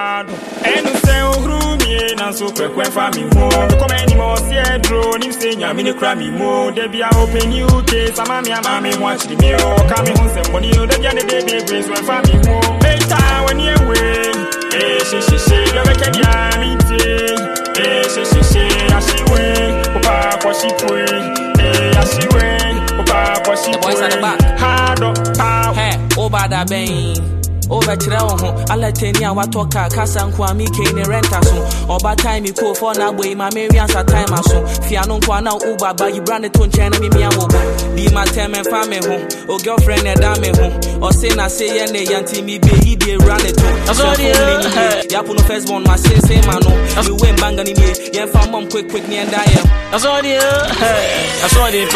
So quick when family more come anymore see drone him say nya me ne kra me mo dey bia open you case ama me ama me watch the me o come me hon say money o dey dey dey dey brace when family more hey time when you away eh she she she you make it ya me dey eh she she she as she way papa kwa she pray eh as she way papa kwa she pray hard up power hey over that bang over Trao, I let Tenia Watoka, Cassan Kwami, Kane, Rentason, or by time you call for now, way my Marians at time or so. Fiano Kwana Uba, but you branded to China, me, be my time and family home, or girlfriend and dame home, or say, I say, and they yanti me be, be run it home. I saw the Yapuno first one, my say, say, man, you went banging me, yeah, found mom quick, quick, and I am. I saw the I saw the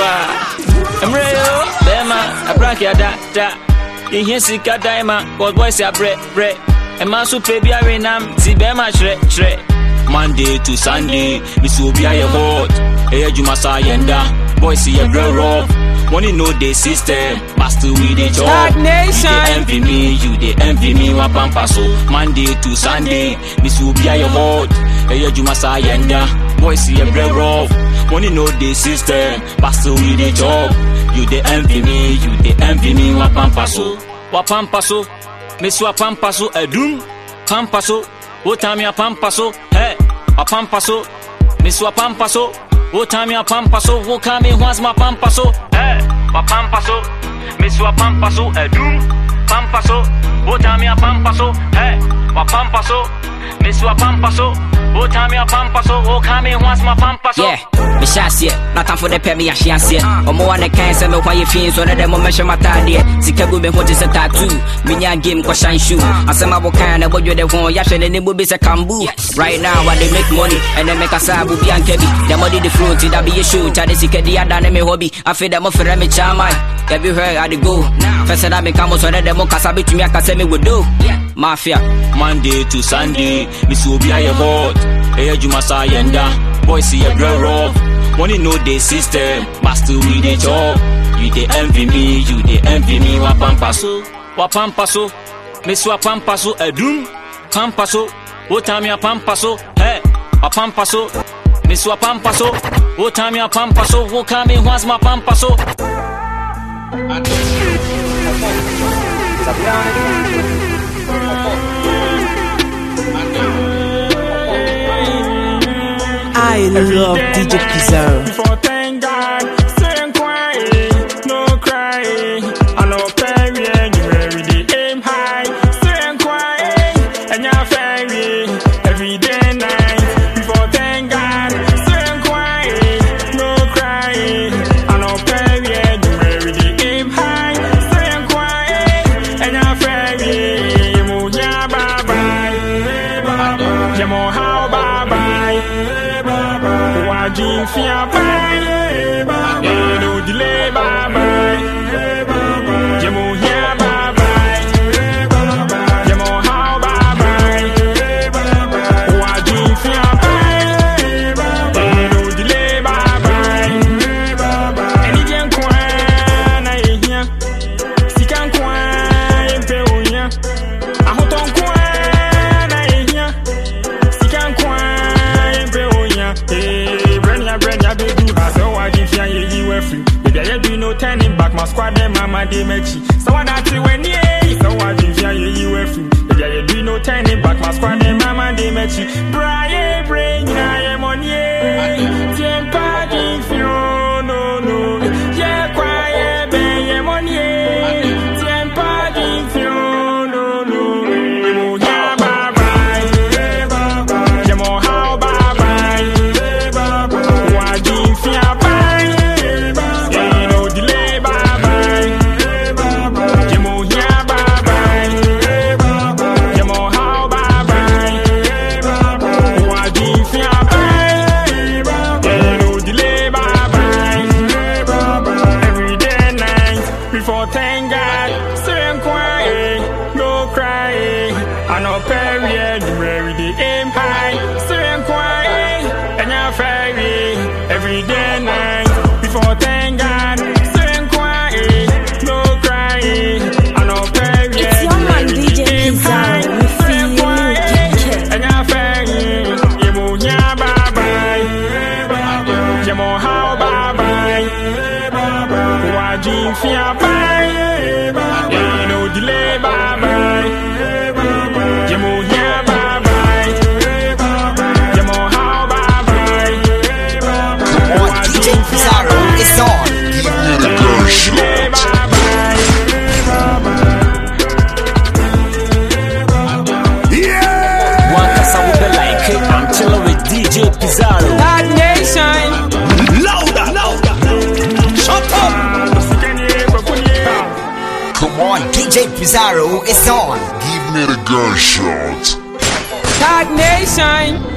I'm real, Bema, a bracket that. In here, Sika Daima, God boys are bread, bread. And Masu Pebia Renam, Zibema Shre, Shre. Monday to Sunday, Miss Ubia your boat. Hey, you must yenda. Boys see a bread rough. Wanna know the system, master with the job. You they envy me, you they envy me, Wapampa so. Monday to Sunday, Miss Ubia your boat. Hey, you must yenda. Boys see a bread rough. Wanna know the system, master with the job. You they envy me, you they envy me, Wapampaso, Wapampaso, Miss Wapampaso, a doom, Pampaso, Otamia Pampaso, hey, Wapampaso, Miss Wapampaso, Otamia Pampaso, Wokami was my Pampaso, hey, Wapampaso, Miss Wapampaso, a doom, Pampaso, Otamia Pampaso, hey, Wapampaso, Miss Wapampaso. Oh, time your pampaso, oh, come in once my pampaso. Yeah, me shasi, not time for the pemi, I shasi. Or more than cancer, no why you feel so that the moment my taddy. Sikabu, what is a tattoo? Minya game, caution shoe. And some of kind of what you're the one, Yasha, and the boobies a cambu. Right now, while they make money and they make a sabu, be unkebi. The money, the fruit, that be a shoe, Tadisika, the other hobby. I feel them for me, Chama. Have you heard how they go? First, I become so that the Mokasabi to me, I can say me would do. Mafia, Monday to Sunday, Miss Ubia your board. Hey, you must yenda. Boys see a girl rough. Wanna know the system, master with the job. You they envy me, you they envy me. Wapampaso, Wapampaso, Miss Wapampaso, a doom, Pampaso, Otamia Pampaso, hey, Wapampaso, Miss Wapampaso, Otamia Pampaso, Wokami was my Pampaso. I love D J Pizarro. Before thank God, stay quiet, no crying. I know Perry and you ready the aim high. Stay quiet and you're fairy every day and night. Before thank God, stay quiet, no crying. I know Perry and you ready the aim high. Stay quiet and you're fairy. You yeah bye bye, you more how bye bye. Dream for your bye, bye, no delay, bye bye. You more here, bye bye. You more how, bye bye. What dream for your bye, no delay, bye bye. Any young coin, I hear. Sick and coin, pay on ya. I hope on coin, I hear. Hey, Brenya, Brenya, baby, so I give you, you were free. Baby, I do no turning back, my squad, them, mama, they make you. So I not when you, so I give you, you were free. Baby, I do no turning back, my squad, them, mama, they make you. Brian, Brenya, I'm on you. Tempa, if you, no, no. Yeah, quiet, baby, I'm on you. Tempa, if you, no, no. Yeah, bye, bye. Yeah, more how, bye, bye. Why give you a bye? Yeah, no delay, bye, bye. Yeah, more yeah, bye, bye. Yeah, more how, bye, bye. Why give you a bye? Yeah, no delay, bye, bye. Every day and night, before thank God, same quiet, no crying. I know period, where the aim high, same quiet, and you're fairy. Every day and night, before thank God, same quiet, no crying. I know period, It's your man, D J Pizarro. You feel you and you're fairy. You move, yeah, bye bye. You move, how, bye bye. Why do you feel bye? Yeah, no delay, bye bye. You move, yeah, bye bye. You move, how, bye bye. On D J Pizarro is on. Give me the girl shot. One cause I will be like it. I'm chilling with D J Pizarro. That nation. Louder, louder. Shut up. Come on, D J Pizarro is on. Give me the gunshot. That nation.